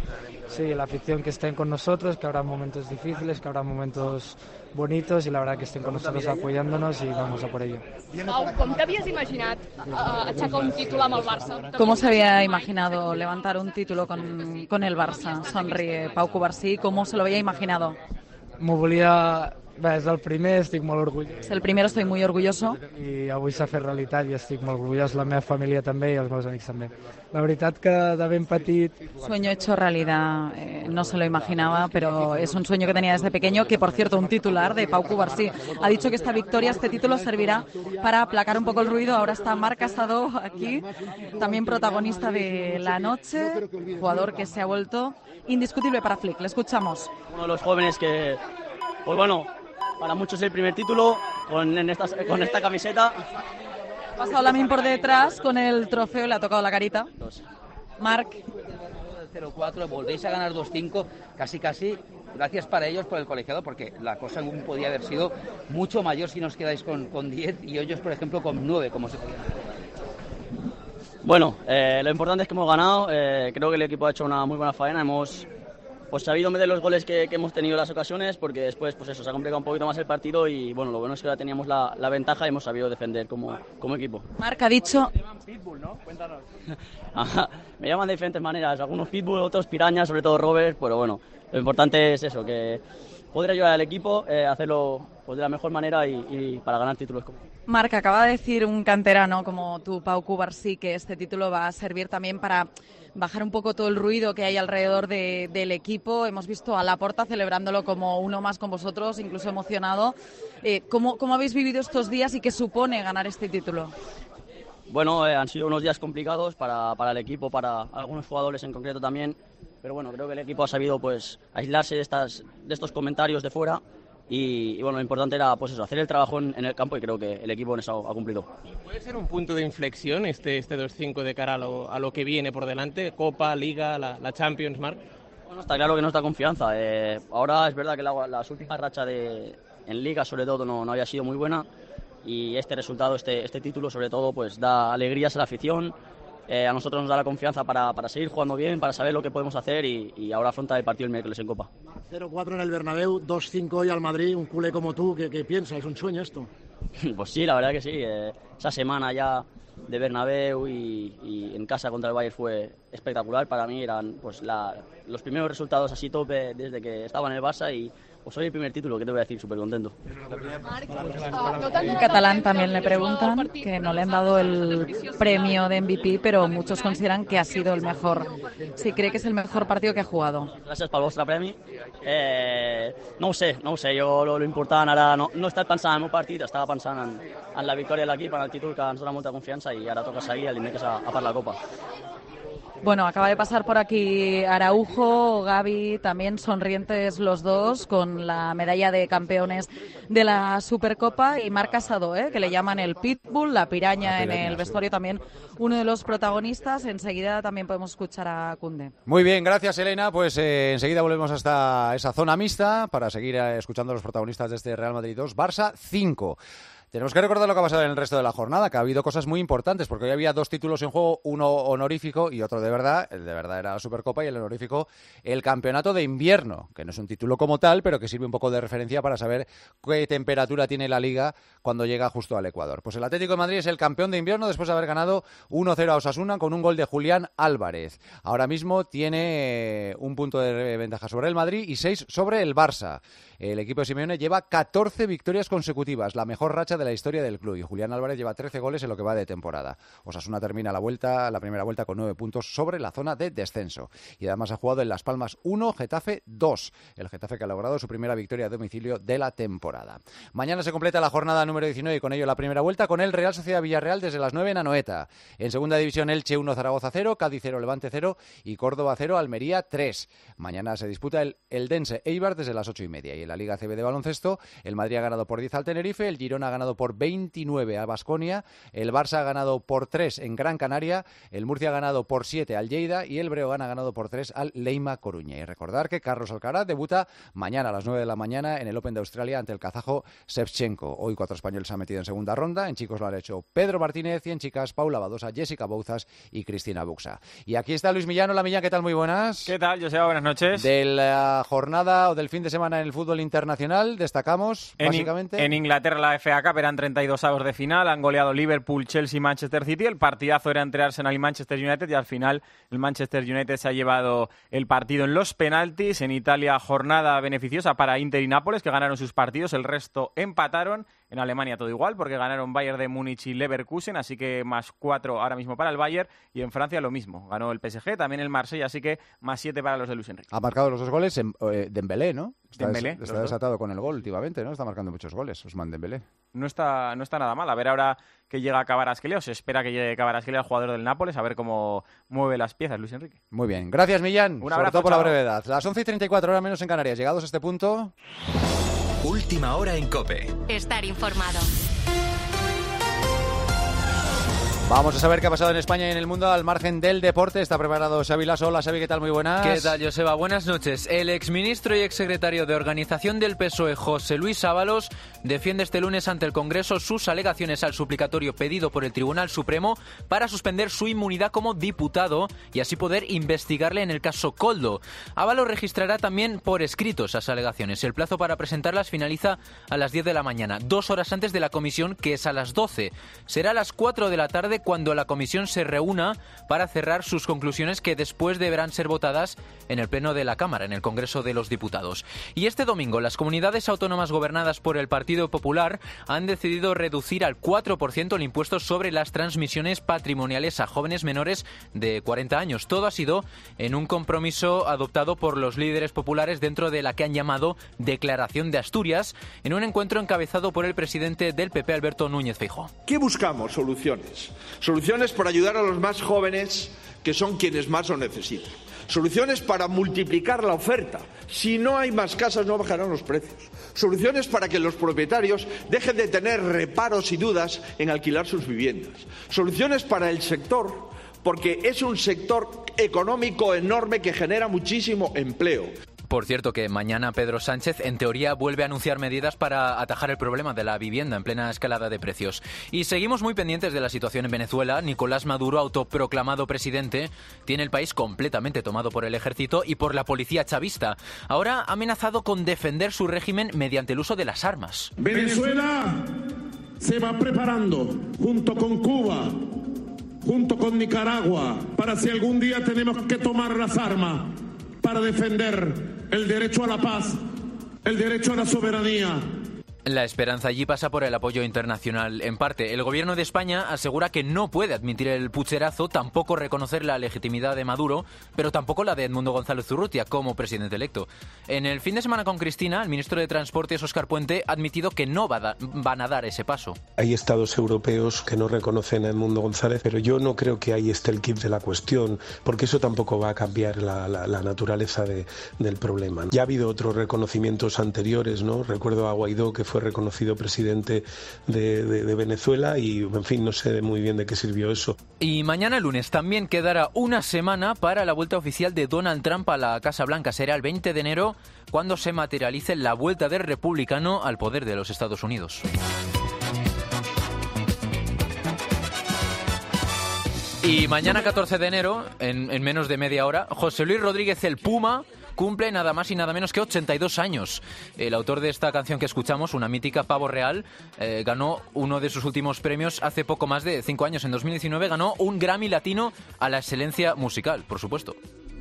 Sí, la afición que estén con nosotros, que habrá momentos difíciles, que habrá momentos bonitos, y la verdad que estén con nosotros apoyándonos y vamos a por ello. Pau, ¿cómo te habías imaginado uh, aixecar un título amb el Barça? ¿Cómo se había imaginado levantar un título con, con el Barça? Sonríe Pau Cubarsí, ¿cómo se lo había imaginado? M'ho volia... Bé, és el primer, estic molt orgullós. És el primer, estoy muy orgulloso. I avui s'ha fet realitat i estic molt orgullós, la meva família també i els meus amics també. La veritat que de ben petit... Sueño hecho realidad, eh, no se lo imaginaba, pero es un sueño que tenía desde pequeño, que por cierto, un titular de Pau Cubarsí ha dicho que esta victoria, este título servirá para aplacar un poco el ruido. Ahora está Marc Casado aquí, también protagonista de la noche, jugador que se ha vuelto indiscutible para Flick. Le escuchamos. Uno de los jóvenes que, pues bueno, para muchos es el primer título con, en esta, con esta camiseta. Ha pasado Lamin por detrás con el trofeo, le ha tocado la carita. Marc. cero cuatro, volvéis a ganar dos cinco, casi casi, gracias para ellos por el colegiado, porque la cosa aún podía haber sido mucho mayor si nos quedáis con, con diez y ellos, por ejemplo, con nueve, como se podía. Bueno, eh, lo importante es que hemos ganado, eh, creo que el equipo ha hecho una muy buena faena, hemos... Pues sabido meter los goles que, que hemos tenido en las ocasiones, porque después pues eso, se ha complicado un poquito más el partido y bueno, lo bueno es que ahora teníamos la, la ventaja y hemos sabido defender como, como equipo. Marc ha dicho... Me llaman Pitbull, ¿no? Cuéntanos. Ajá, me llaman de diferentes maneras, algunos Pitbull, otros Piraña, sobre todo Robert, pero bueno, lo importante es eso, que poder ayudar al equipo, eh, hacerlo pues, de la mejor manera y, y para ganar títulos. Marc, acaba de decir un canterano como tú, Pau Cubarsí, que este título va a servir también para bajar un poco todo el ruido que hay alrededor de, del equipo. Hemos visto a Laporta celebrándolo como uno más con vosotros, incluso emocionado. Eh, ¿cómo, ¿Cómo habéis vivido estos días y qué supone ganar este título? Bueno, eh, han sido unos días complicados para, para el equipo, para algunos jugadores en concreto también, pero bueno, creo que el equipo ha sabido pues aislarse de, estas, de estos comentarios de fuera. Y, y bueno, lo importante era pues eso, hacer el trabajo en, en el campo y creo que el equipo en eso ha cumplido. ¿Puede ser un punto de inflexión este, este dos cinco de cara a lo, a lo que viene por delante? Copa, Liga, la, la Champions, Marc. Bueno, está claro que nos da confianza. Eh, ahora es verdad que la, las últimas rachas de, en Liga sobre todo no, no había sido muy buena y este resultado, este, este título sobre todo pues da alegrías a la afición. Eh, a nosotros nos da la confianza para, para seguir jugando bien, para saber lo que podemos hacer y, y ahora afrontar el partido el miércoles en Copa. cero cuatro en el Bernabéu, dos cinco hoy al Madrid, un culé como tú, ¿qué, qué piensas? ¿Es un sueño esto? Pues sí, la verdad que sí. Eh, esa semana ya de Bernabéu y, y en casa contra el Bayern fue espectacular. Para mí eran pues la, los primeros resultados así tope desde que estaba en el Barça y Pues hoy el primer título, ¿qué te voy a decir? Súper contento. En catalán también le preguntan, que no le han dado el premio de M V P, pero muchos consideran que ha sido el mejor. Si cree que és el mejor partido que ha jugado. Gràcies pel vostre premi. Eh, no ho sé, no ho sé. Jo lo, lo important ara no, no he estat pensant en el meu partit, estava pensant en, en la victòria de l'equip, en el títol que ens dona molta confiança i ara toca seguir el dimecres a, a per la Copa. Bueno, acaba de pasar por aquí Araujo, Gavi, también sonrientes los dos con la medalla de campeones de la Supercopa, y Marc Casado, ¿eh? que le llaman el Pitbull, la piraña, la piraña en el vestuario, sí. También uno de los protagonistas. Enseguida también podemos escuchar a Koundé. Muy bien, gracias Elena. Pues eh, enseguida volvemos hasta esa zona mixta para seguir eh, escuchando a los protagonistas de este Real Madrid dos, Barça cinco. Tenemos que recordar lo que ha pasado en el resto de la jornada, que ha habido cosas muy importantes, porque hoy había dos títulos en juego, uno honorífico y otro de verdad. El de verdad era la Supercopa y el honorífico el Campeonato de Invierno, que no es un título como tal, pero que sirve un poco de referencia para saber qué temperatura tiene la Liga cuando llega justo al Ecuador. Pues el Atlético de Madrid es el campeón de invierno después de haber ganado uno cero a Osasuna con un gol de Julián Álvarez. Ahora mismo tiene un punto de ventaja sobre el Madrid y seis sobre el Barça. El equipo de Simeone lleva catorce victorias consecutivas, la mejor racha de la historia del club, y Julián Álvarez lleva trece goles en lo que va de temporada. Osasuna termina la vuelta, la primera vuelta con nueve puntos sobre la zona de descenso. Y además ha jugado en Las Palmas uno, Getafe dos. El Getafe que ha logrado su primera victoria a domicilio de la temporada. Mañana se completa la jornada número diecinueve y con ello la primera vuelta con el Real Sociedad Villarreal desde las nueve en Anoeta. En segunda división Elche uno, Zaragoza cero, Cádiz cero, Levante cero y Córdoba cero, Almería tres. Mañana se disputa el Eldense Eibar desde las ocho y media. Y en la Liga C B de baloncesto, el Madrid ha ganado por diez al Tenerife, el Girona ha ganado por veintinueve a Baskonia, el Barça ha ganado por tres en Gran Canaria, el Murcia ha ganado por siete al Lleida y el Breogán ha ganado por tres al Leima Coruña. Y recordar que Carlos Alcaraz debuta mañana a las nueve de la mañana en el Open de Australia ante el kazajo Shevchenko. Hoy cuatro españoles se han metido en segunda ronda, en chicos lo han hecho Pedro Martínez y en chicas Paula Badosa, Jessica Bouzas y Cristina Buxa. Y aquí está Luis Millán. Hola Millán, ¿qué tal? Muy buenas. ¿Qué tal, Joseba? Buenas noches. De la jornada o del fin de semana en el fútbol internacional destacamos en básicamente in, en Inglaterra la F A Cup eran treinta y dos avos de final, han goleado Liverpool, Chelsea y Manchester City. El partidazo era entre Arsenal y Manchester United y al final el Manchester United se ha llevado el partido en los penaltis. En Italia, jornada beneficiosa para Inter y Nápoles, que ganaron sus partidos, el resto empataron. En Alemania todo igual, porque ganaron Bayern de Múnich y Leverkusen, así que más cuatro ahora mismo para el Bayern. Y en Francia lo mismo, ganó el P S G, también el Marsella, así que más siete para los de Luis Enrique. Ha marcado los dos goles en, eh, Dembélé, ¿no? Está, Dembélé, des, está desatado con el gol últimamente, ¿no? Está marcando muchos goles, Ousmane Dembélé. No está, no está nada mal. A ver ahora que llega Kvaratskhelia, o se espera que llegue Kvaratskhelia, el jugador del Nápoles, a ver cómo mueve las piezas Luis Enrique. Muy bien. Gracias, Millán. Un sobre abrazo, todo por chao. la brevedad. Las once y treinta y cuatro, horas menos en Canarias. Llegados a este punto... Última hora en COPE. Estar informado. Vamos a saber qué ha pasado en España y en el mundo al margen del deporte. Está preparado Xavi Lasso. Hola, Xavi, ¿qué tal? Muy buenas. ¿Qué tal, Joseba? Buenas noches. El exministro y exsecretario de Organización del P S O E, José Luis Ábalos, defiende este lunes ante el Congreso sus alegaciones al suplicatorio pedido por el Tribunal Supremo para suspender su inmunidad como diputado y así poder investigarle en el caso Koldo. Ábalos registrará también por escrito esas alegaciones. El plazo para presentarlas finaliza a las diez de la mañana, dos horas antes de la comisión, que es a las doce. Será a las cuatro de la tarde cuando la comisión se reúna para cerrar sus conclusiones, que después deberán ser votadas en el Pleno de la Cámara, en el Congreso de los Diputados. Y este domingo las comunidades autónomas gobernadas por el Partido Popular han decidido reducir al cuatro por ciento el impuesto sobre las transmisiones patrimoniales a jóvenes menores de cuarenta años. Todo ha sido en un compromiso adoptado por los líderes populares dentro de la que han llamado Declaración de Asturias, en un encuentro encabezado por el presidente del P P, Alberto Núñez Feijóo. ¿Qué buscamos? Soluciones. Soluciones para ayudar a los más jóvenes, que son quienes más lo necesitan. Soluciones para multiplicar la oferta. Si no hay más casas, no bajarán los precios. Soluciones para que los propietarios dejen de tener reparos y dudas en alquilar sus viviendas. Soluciones para el sector, porque es un sector económico enorme que genera muchísimo empleo. Por cierto, que mañana Pedro Sánchez, en teoría, vuelve a anunciar medidas para atajar el problema de la vivienda en plena escalada de precios. Y seguimos muy pendientes de la situación en Venezuela. Nicolás Maduro, autoproclamado presidente, tiene el país completamente tomado por el ejército y por la policía chavista. Ahora ha amenazado con defender su régimen mediante el uso de las armas. Venezuela se va preparando, junto con Cuba, junto con Nicaragua, para si algún día tenemos que tomar las armas para defender el derecho a la paz el derecho a la soberanía. La esperanza allí pasa por el apoyo internacional. En parte, el gobierno de España asegura que no puede admitir el pucherazo, tampoco reconocer la legitimidad de Maduro, pero tampoco la de Edmundo González Urrutia como presidente electo. En el fin de semana con Cristina, el ministro de Transportes, Óscar Puente, ha admitido que no va a da- van a dar ese paso. Hay estados europeos que no reconocen a Edmundo González, pero yo no creo que ahí esté el kit de la cuestión, porque eso tampoco va a cambiar la, la, la naturaleza de, del problema. Ya ha habido otros reconocimientos anteriores, ¿no? Recuerdo a Guaidó, que fue reconocido presidente de, de, de Venezuela, y, en fin, no sé muy bien de qué sirvió eso. Y mañana lunes también quedará una semana para la vuelta oficial de Donald Trump a la Casa Blanca. Será el veinte de enero cuando se materialice la vuelta del republicano al poder de los Estados Unidos. Y mañana catorce de enero, en, en menos de media hora, José Luis Rodríguez el Puma cumple nada más y nada menos que ochenta y dos años. El autor de esta canción que escuchamos, una mítica, Pavo Real, eh, ganó uno de sus últimos premios hace poco más de cinco años. En dos mil diecinueve ganó un Grammy Latino a la excelencia musical, por supuesto.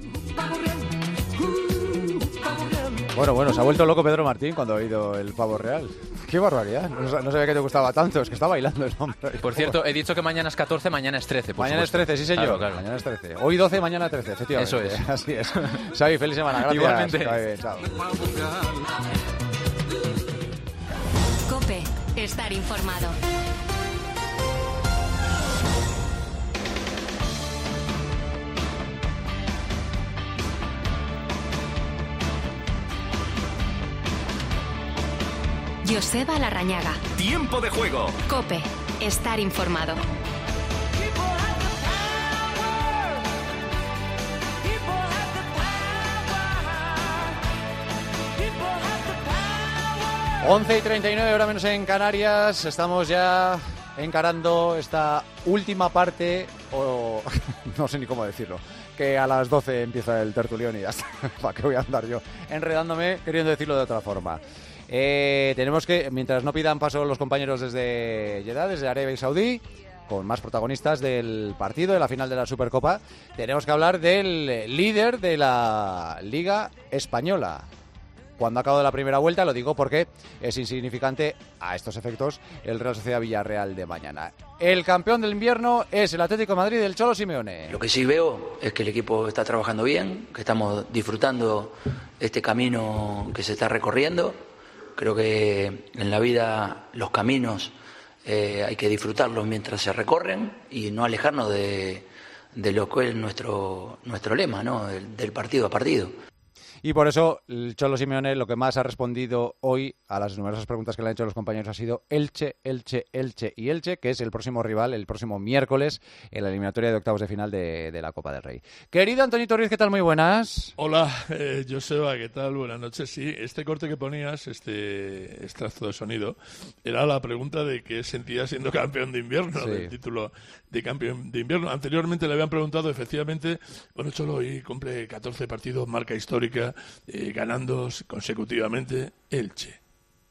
Bueno, bueno, se ha vuelto loco Pedro Martín cuando ha oído el Pavo Real. ¡Qué barbaridad! No, no sabía que te gustaba tanto, es que está bailando el hombre. Por cierto, he dicho que mañana es catorce, mañana es trece, por Mañana supuesto. es trece, sí señor. Claro, claro. Mañana es trece. Hoy doce, mañana trece, efectivamente. Eso es. Así es. Xavi, feliz semana. Gracias. Igualmente. Que vaya bien, chao. COPE. Estar informado. Joseba Larrañaga. Tiempo de juego. COPE. Estar informado. once y treinta y nueve, hora menos en Canarias. Estamos ya encarando esta última parte, o no sé ni cómo decirlo, que a las doce empieza el tertulión y ya está. ¿Para qué voy a andar yo enredándome queriendo decirlo de otra forma? Eh, tenemos que, mientras no pidan paso los compañeros desde Jeddah, desde Arabia Saudí, con más protagonistas del partido de la final de la Supercopa, tenemos que hablar del líder de la Liga Española. Cuando ha acabado la primera vuelta, lo digo porque es insignificante a estos efectos el Real Sociedad Villarreal de mañana. El campeón del invierno es el Atlético de Madrid del Cholo Simeone. Lo que sí veo es que el equipo está trabajando bien, que estamos disfrutando este camino que se está recorriendo. Creo que en la vida los caminos eh, hay que disfrutarlos mientras se recorren y no alejarnos de, de lo que es nuestro, nuestro lema, ¿no? Del, del partido a partido. Y por eso el Cholo Simeone lo que más ha respondido hoy a las numerosas preguntas que le han hecho los compañeros ha sido Elche, Elche, Elche y Elche, que es el próximo rival, el próximo miércoles, en la eliminatoria de octavos de final de, de la Copa del Rey. Querido Antonito Ruiz, ¿qué tal? Muy buenas. Hola, eh, Joseba, ¿qué tal? Buenas noches. Sí, este corte que ponías, este extracto de sonido, era la pregunta de qué sentía siendo campeón de invierno, sí. Del título de campeón de invierno. Anteriormente le habían preguntado, efectivamente, bueno, Cholo hoy cumple catorce partidos, marca histórica, Eh, ganando consecutivamente Elche.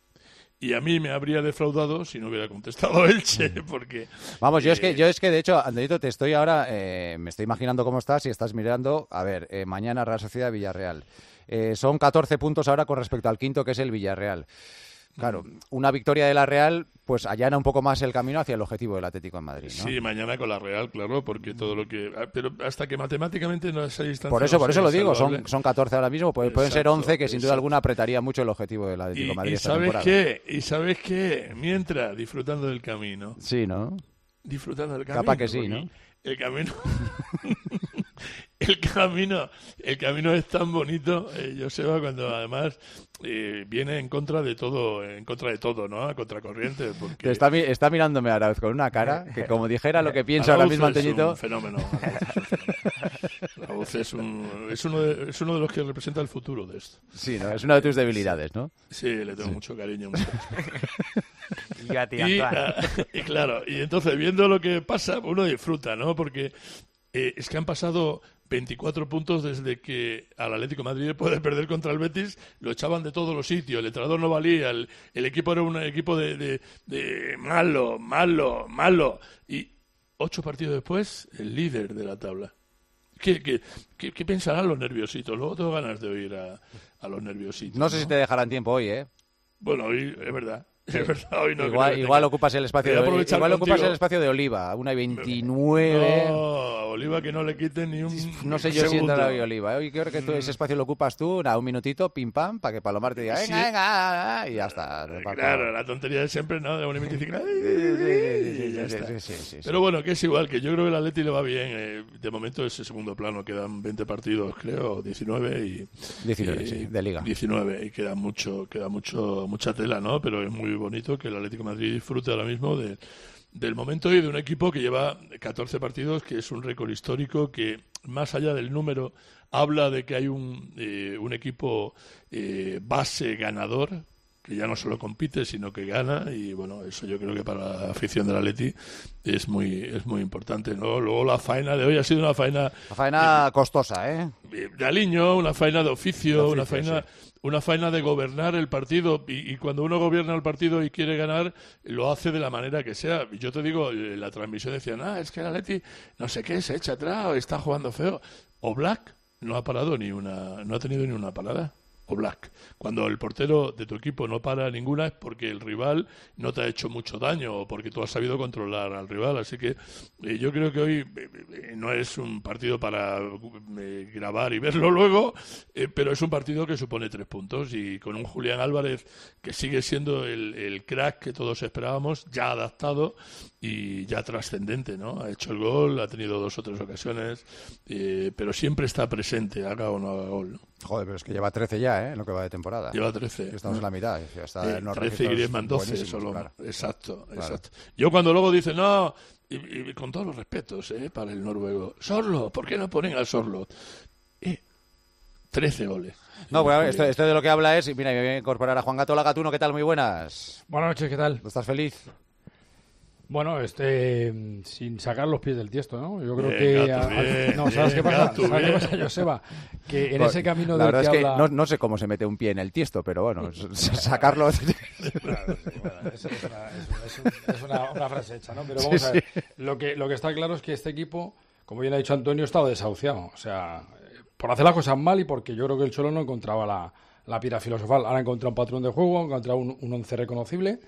Y a mí me habría defraudado si no hubiera contestado Elche, porque... Vamos, yo eh, es que, yo es que de hecho, Antonito, te estoy ahora, eh, me estoy imaginando cómo estás y estás mirando, a ver, eh, mañana Real Sociedad Villarreal. Eh, son catorce puntos ahora con respecto al quinto, que es el Villarreal. Claro, una victoria de la Real pues allana un poco más el camino hacia el objetivo del Atlético en Madrid, ¿no? Sí, mañana con la Real, claro, porque todo lo que... Pero hasta que matemáticamente no esa distancia... Por eso, no por eso lo digo, salvable. son, son catorce ahora mismo, pueden, pueden ser once, que sin duda exacto. alguna apretaría mucho el objetivo del Atlético de Madrid y, y esta ¿sabes temporada. qué? Y ¿sabes qué? Mientras, disfrutando del camino. Sí, ¿no? Disfrutando del camino. Capaz que sí, ¿no? El camino... El camino, el camino es tan bonito, eh, Joseba, cuando además eh, viene en contra de todo, en contra de todo, ¿no? A contracorriente. Porque... Está, está mirándome Arauz con una cara que, como dijera lo que pienso Arauz ahora mismo, es Antoñito. un fenómeno. Arauz es, un, es, uno de, es uno de los que representa el futuro de esto. Sí, ¿no? Es una de tus debilidades, ¿no? Sí, le tengo sí. mucho cariño. Mucho y, a ti, y, uh, y claro, y entonces viendo lo que pasa, uno disfruta, ¿no? Porque eh, es que han pasado veinticuatro puntos desde que al Atlético de Madrid puede perder contra el Betis, lo echaban de todos los sitios, el entrenador no valía, el, el equipo era un equipo de, de, de malo, malo, malo, y ocho partidos después, el líder de la tabla. ¿Qué, qué, qué, qué pensarán los nerviositos? Luego tengo ganas de oír a, a los nerviositos. No sé ¿no? si te dejarán tiempo hoy, ¿eh? Bueno, hoy es verdad. Es verdad, hoy no igual igual ocupas el espacio de, igual contigo. ocupas el espacio de Oliva, una veintinueve. No, Oliva que no le quiten ni un no sé yo si entrará hoy Oliva. Hoy creo que tú, ese espacio lo ocupas tú, nada, un minutito, pim pam, para que Palomar te diga, venga, sí. venga, y ya está. Claro, la tontería de siempre, ¿no? De una y veinticinco. Y ya está. Sí, sí, sí, sí, Pero sí. bueno, que es igual, que yo creo que el Atleti le va bien. Eh, de momento ese segundo plano, quedan veinte partidos, creo, diecinueve y diecinueve, y, sí, de Liga. diecinueve y queda mucho, queda mucho, mucha tela, ¿no? Pero es muy bonito que el Atlético de Madrid disfrute ahora mismo de, del momento y de un equipo que lleva catorce partidos, que es un récord histórico, que más allá del número habla de que hay un, eh, un equipo eh, base ganador, que ya no solo compite, sino que gana, y bueno, eso yo creo que para la afición del Atleti es muy es muy importante, ¿no? Luego la faena de hoy ha sido una faena... La faena eh, costosa, ¿eh? De aliño, una faena de oficio, de oficio una faena... Sí. Una faena de gobernar el partido y, y cuando uno gobierna el partido y quiere ganar, lo hace de la manera que sea. Yo te digo, en la transmisión decían, ah, es que el Atleti no sé qué, se echa atrás, está jugando feo. Oblak no ha parado ni una, no ha tenido ni una parada. Oblak. Cuando el portero de tu equipo no para ninguna es porque el rival no te ha hecho mucho daño o porque tú has sabido controlar al rival. Así que eh, yo creo que hoy eh, no es un partido para eh, grabar y verlo luego, eh, pero es un partido que supone tres puntos y con un Julián Álvarez que sigue siendo el, el crack que todos esperábamos, ya adaptado y ya trascendente, ¿no? Ha hecho el gol, ha tenido dos o tres ocasiones, eh, pero siempre está presente, haga o no haga gol, ¿no? Joder, pero es que lleva trece ya, ¿eh? En lo que va de temporada. Lleva trece. Estamos en la mitad. Está eh, trece y Griezmann doce solo. Claro. Exacto, claro. exacto. Yo cuando luego dicen, no, y, y con todos los respetos, ¿eh? Para el noruego, Sorlo, ¿por qué no ponen al Sorlo? Eh, trece goles. No, bueno, esto, esto de lo que habla es, mira, me voy a incorporar a Juan Gato La Gatuno, ¿qué tal? Muy buenas. Buenas noches, ¿qué tal? ¿Estás feliz? Bueno, este, sin sacar los pies del tiesto, ¿no? Yo creo bien, que... gato, a, bien, no, ¿sabes bien, qué pasa? gato, ¿Sabes qué pasa, Joseba? Que en bueno, ese camino la del verdad que es que habla... no, no sé cómo se mete un pie en el tiesto, pero bueno, sacarlo... Claro, sí, bueno, es, es, una, es, un, es una, una frase hecha, ¿no? Pero vamos sí, a ver, sí. Lo, que, lo que está claro es que este equipo, como bien ha dicho Antonio, estaba desahuciado. O sea, por hacer las cosas mal y porque yo creo que el Cholo no encontraba la, la piedra filosofal. Ahora ha encontrado un patrón de juego, ha encontrado un, un once reconocible.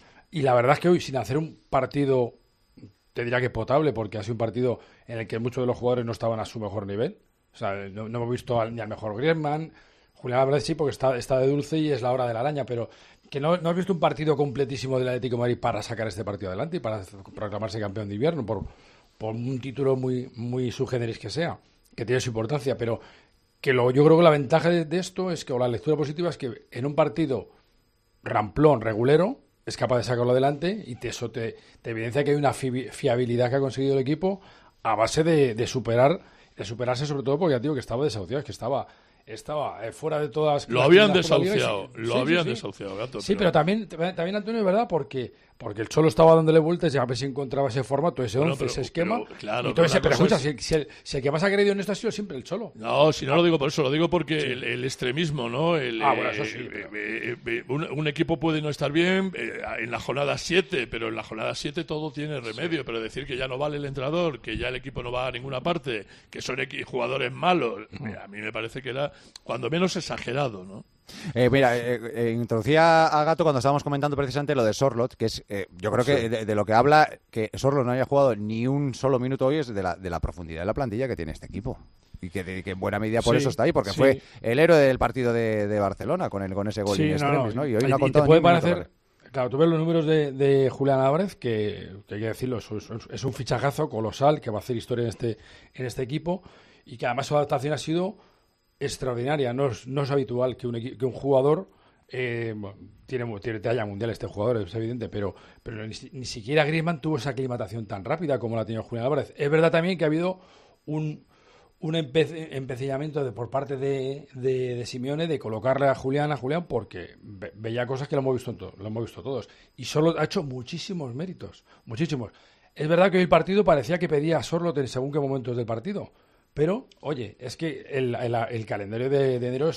Y la verdad es que hoy, sin hacer un partido... te diría que potable, porque ha sido un partido en el que muchos de los jugadores no estaban a su mejor nivel. O sea, no, no hemos visto al, ni al mejor Griezmann. Julián Álvarez sí, porque está, está de dulce y es la hora de la araña, pero que no, no has visto un partido completísimo del Atlético de Madrid para sacar este partido adelante y para proclamarse campeón de invierno, por, por un título muy, muy subgéneris que sea, que tiene su importancia, pero que lo, yo creo que la ventaja de, de esto es que, o la lectura positiva es que en un partido ramplón, regulero, es capaz de sacarlo adelante y te, eso te, te evidencia que hay una fi- fiabilidad que ha conseguido el equipo a base de, de superar de superarse, sobre todo porque ya digo que estaba desahuciado, es que estaba estaba eh, fuera de todas lo habían desahuciado sí, lo sí, habían sí, sí. desahuciado gato sí pero, pero también también Antonio es verdad porque porque el Cholo estaba dándole vueltas y a ver si encontraba ese formato, ese bueno, once, pero, ese esquema pero, claro, y todo ese, pero escucha, es... si, si, el, si el que más ha creído en esto ha sido siempre el Cholo. No, si no lo digo por eso, lo digo porque sí. el, el extremismo, ¿no? El, ah, bueno, eso sí. Eh, eh, eh, un, un equipo puede no estar bien eh, en la jornada siete, pero en la jornada siete todo tiene remedio, sí. Pero decir que ya no vale el entrenador, que ya el equipo no va a ninguna parte, que son jugadores malos, uh-huh. A mí me parece que era cuando menos exagerado, ¿no? Eh, mira, eh, eh, introducía a Gato cuando estábamos comentando precisamente lo de Sorloth, que es, eh, yo creo que de, de lo que habla, que Sorloth no haya jugado ni un solo minuto hoy es de la, de la profundidad de la plantilla que tiene este equipo. Y que, de, que en buena medida por sí, eso está ahí, porque sí. Fue el héroe del partido de, de Barcelona con el con ese gol sí, in extremis, no, no. ¿no? Y hoy y, no ha contado y te puede parecer, claro, tú ves los números de, de Julián Álvarez, que, que hay que decirlo, es, es, es un fichajazo colosal que va a hacer historia en este, en este equipo y que además su adaptación ha sido extraordinaria. No es, no es habitual que un, que un jugador eh, tiene, tiene talla mundial este jugador, es evidente, pero, pero ni, ni siquiera Griezmann tuvo esa aclimatación tan rápida como la ha tenido Julián Álvarez. Es verdad también que ha habido un, un empe- empecinamiento de, por parte de, de, de Simeone de colocarle a Julián a Julián porque ve, veía cosas que lo hemos visto en todo, lo hemos visto todos y solo ha hecho muchísimos méritos, muchísimos. Es verdad que hoy el partido parecía que pedía a Sorloth en según qué momentos del partido. Pero, oye, es que el, el, el calendario de, de enero es,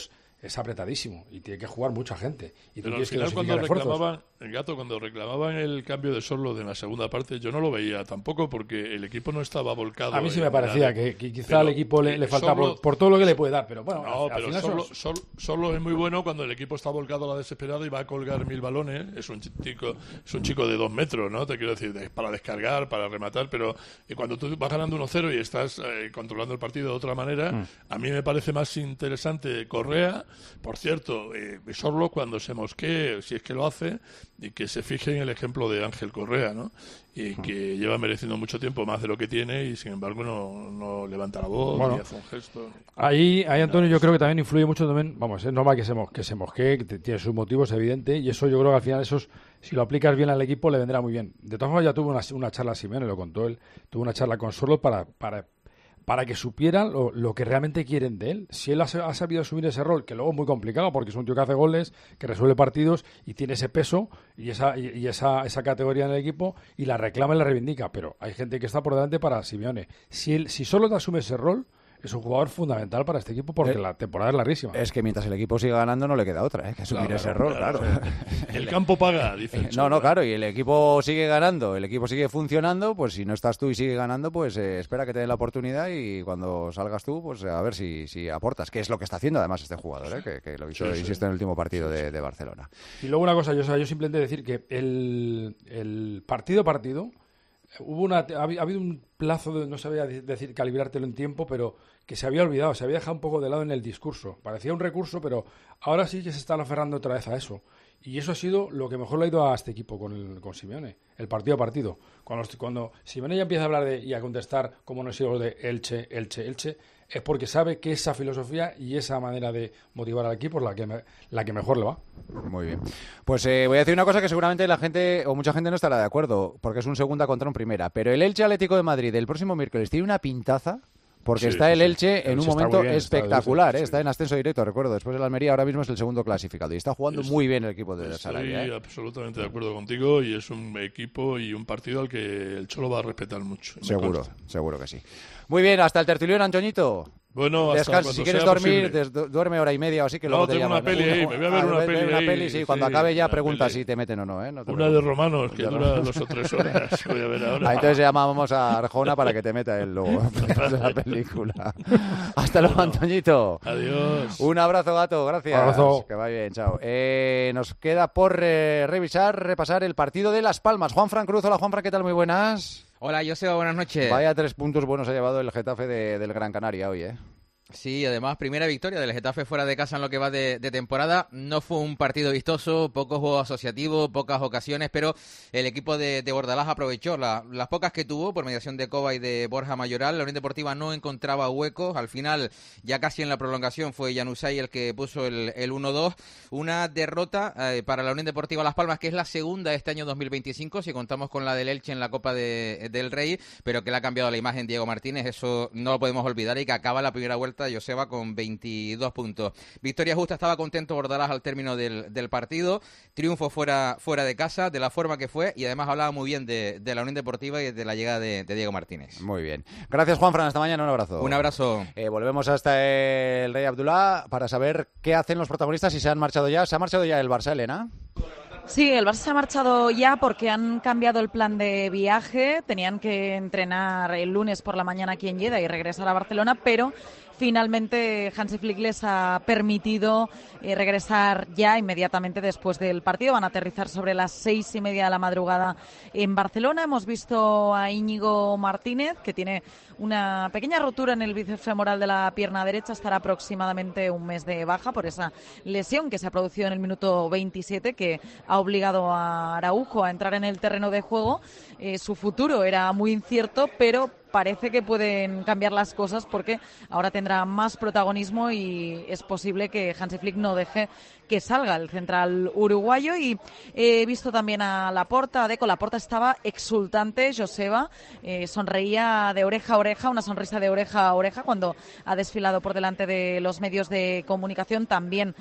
es apretadísimo y tiene que jugar mucha gente. Y tú Pero al tienes que final cuando dosificar esfuerzos. reclamaban, el Gato, cuando reclamaban el cambio de Sorloth en la segunda parte, yo no lo veía tampoco porque el equipo no estaba volcado. A mí sí en me parecía nada. que, que quizá Pero, al equipo le, le eh, falta Sorloth- por, por todo lo que le puede dar, pero bueno, No, al, al pero final solo, son- solo, solo es muy bueno cuando el equipo está volcado a la desesperada y va a colgar mil balones. Es un chico, es un chico de dos metros, ¿no? Te quiero decir, de- para descargar, para rematar, pero eh, cuando tú vas ganando uno cero y estás eh, controlando el partido de otra manera, Mm. a mí me parece más interesante Correa. Por cierto, eh, Sorloth cuando se mosquee, si es que lo hace, y que se fije en el ejemplo de Ángel Correa, ¿no? Y que lleva mereciendo mucho tiempo más de lo que tiene y sin embargo no, no levanta la voz Bueno, ni hace un gesto. Ahí, ahí Antonio, yo creo que también influye mucho también, vamos, es normal que se, mo- que se mosquee, que te- tiene sus motivos, evidente, y eso yo creo que al final esos, si lo aplicas bien al equipo, le vendrá muy bien. De todas formas, ya tuvo una, una charla, Simeone lo contó él, tuvo una charla con Sorloth para, para, para que supieran lo, lo que realmente quieren de él. Si él ha, sa- ha sabido asumir ese rol, que luego es muy complicado, porque es un tío que hace goles, que resuelve partidos, y tiene ese peso, y esa, y, y esa, esa categoría en el equipo, y la reclama y la reivindica, pero hay gente que está por delante para Simeone. Si él, si Sorloth asume ese rol, es un jugador fundamental para este equipo porque Eh, la temporada es larguísima. Es que mientras el equipo siga ganando no le queda otra, ¿eh? Que asumir Claro, ese claro, rol, claro, claro. El campo paga, dice el No, Cholo. no, claro, y el equipo sigue ganando, el equipo sigue funcionando, pues si no estás tú y sigue ganando, pues eh, espera que te den la oportunidad y cuando salgas tú, pues a ver si, si aportas, que es lo que está haciendo además este jugador, ¿eh? que, que lo hizo, Sí, sí. insisto, en el último partido de, de Barcelona. Y luego una cosa, yo, o sea, yo simplemente decir que el, el partido a partido hubo una, ha, habi- ha habido un plazo, de, no sabía de- decir calibrártelo en tiempo, pero que se había olvidado, se había dejado un poco de lado en el discurso. Parecía un recurso, pero ahora sí que se están aferrando otra vez a eso. Y eso ha sido lo que mejor le ha ido a este equipo con, el, con Simeone, el partido a partido. Cuando, cuando Simeone ya empieza a hablar de, y a contestar como no sigo de Elche, Elche, Elche, es porque sabe que esa filosofía y esa manera de motivar al equipo es la que, me- la que mejor le va. Muy bien. Pues eh, voy a decir una cosa que seguramente la gente o mucha gente no estará de acuerdo, porque es un segunda contra un primera, pero el Elche Atlético de Madrid el próximo miércoles tiene una pintaza. Porque Sí, está sí, el sí. Elche en Elche un está momento muy bien, está espectacular, bien, ¿eh? sí. Está en ascenso directo, recuerdo. Después del Almería ahora mismo es el segundo clasificado y está jugando Es- muy bien el equipo de Estoy Sarabia, ¿eh? absolutamente de acuerdo contigo y es un equipo y un partido al que el Cholo va a respetar mucho. me Seguro, consta. seguro que sí. Muy bien, hasta el tertulión, Antoñito. Bueno, hasta Descansa, cuando si quieres sea dormir, posible. des- du- duerme hora y media o así que No, luego te tengo llaman. una peli ahí, me voy a ver una ve- ve peli una ahí, peli, sí, cuando sí, acabe ya una pregunta peli. si te meten o no, ¿eh? No te Una de preocupes. romanos que De dura romanos. dos o tres horas. Voy a ver ahora. Ah, entonces llamamos a Arjona para que te meta él luego de la película. Hasta luego, Antoñito. Adiós. Un abrazo, gato. Gracias. Abrazo. Que vaya bien, chao. Eh, nos queda por eh, revisar, repasar el partido de Las Palmas. Juan Fran Cruz. Hola, Juan Fran, ¿qué tal? Muy buenas. Hola, Joseba, buenas noches. Vaya tres puntos buenos ha llevado el Getafe de- del Gran Canaria hoy, ¿eh? Sí, además, primera victoria del Getafe fuera de casa en lo que va de, de temporada. No fue un partido vistoso, poco juego asociativo, pocas ocasiones, pero el equipo de, de Bordalás aprovechó la- las pocas que tuvo por mediación de Cova y de Borja Mayoral. La Unión Deportiva no encontraba huecos. Al final, ya casi en la prolongación, fue Januzaj el que puso el, el uno dos. Una derrota eh, para la Unión Deportiva Las Palmas, que es la segunda de este año dos mil veinticinco, si contamos con la del Elche en la Copa de- del Rey, pero que le ha cambiado la imagen Diego Martínez. Eso no lo podemos olvidar y que acaba la primera vuelta Joseba con veintidós puntos. Victoria justa, estaba contento Bordalás al término del, del partido. Triunfo fuera, fuera de casa, de la forma que fue, y además hablaba muy bien de, de la Unión Deportiva y de la llegada de, de Diego Martínez. Muy bien. Gracias, Juan Fran. Hasta mañana. Un abrazo. Un abrazo. Eh, volvemos hasta el Rey Abdullah para saber qué hacen los protagonistas y se han marchado ya. ¿Se ha marchado ya el Barça, Elena? Sí, el Barça se ha marchado ya porque han cambiado el plan de viaje. Tenían que entrenar el lunes por la mañana aquí en Lleida y regresar a Barcelona, pero finalmente Hansi Flick les ha permitido eh, regresar ya inmediatamente después del partido. Van a aterrizar sobre las seis y media de la madrugada en Barcelona. Hemos visto a Íñigo Martínez, que tiene una pequeña rotura en el bíceps femoral de la pierna derecha. Estará aproximadamente un mes de baja por esa lesión que se ha producido en el minuto veintisiete, que ha obligado a Araujo a entrar en el terreno de juego. Eh, su futuro era muy incierto, pero parece que pueden cambiar las cosas porque ahora tendrá más protagonismo y es posible que Hansi Flick no deje que salga el central uruguayo. Y he visto también a Laporta, a Deco. Laporta estaba exultante, Joseba, eh, sonreía de oreja a oreja, una sonrisa de oreja a oreja cuando ha desfilado por delante de los medios de comunicación. También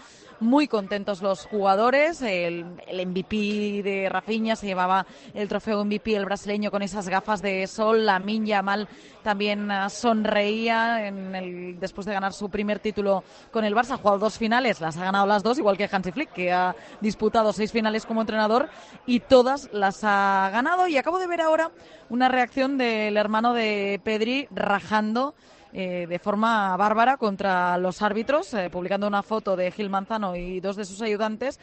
muy contentos los jugadores. El, el M V P de Rafinha se llevaba el trofeo M V P, el brasileño, con esas gafas de sol. Lamine Yamal también uh, sonreía en el, después de ganar su primer título con el Barça. Ha jugado dos finales, las ha ganado las dos, igual que Hansi Flick, que ha disputado seis finales como entrenador y todas las ha ganado. Y acabo de ver ahora una reacción del hermano de Pedri rajando Eh, de forma bárbara contra los árbitros, eh, publicando una foto de Gil Manzano y dos de sus ayudantes,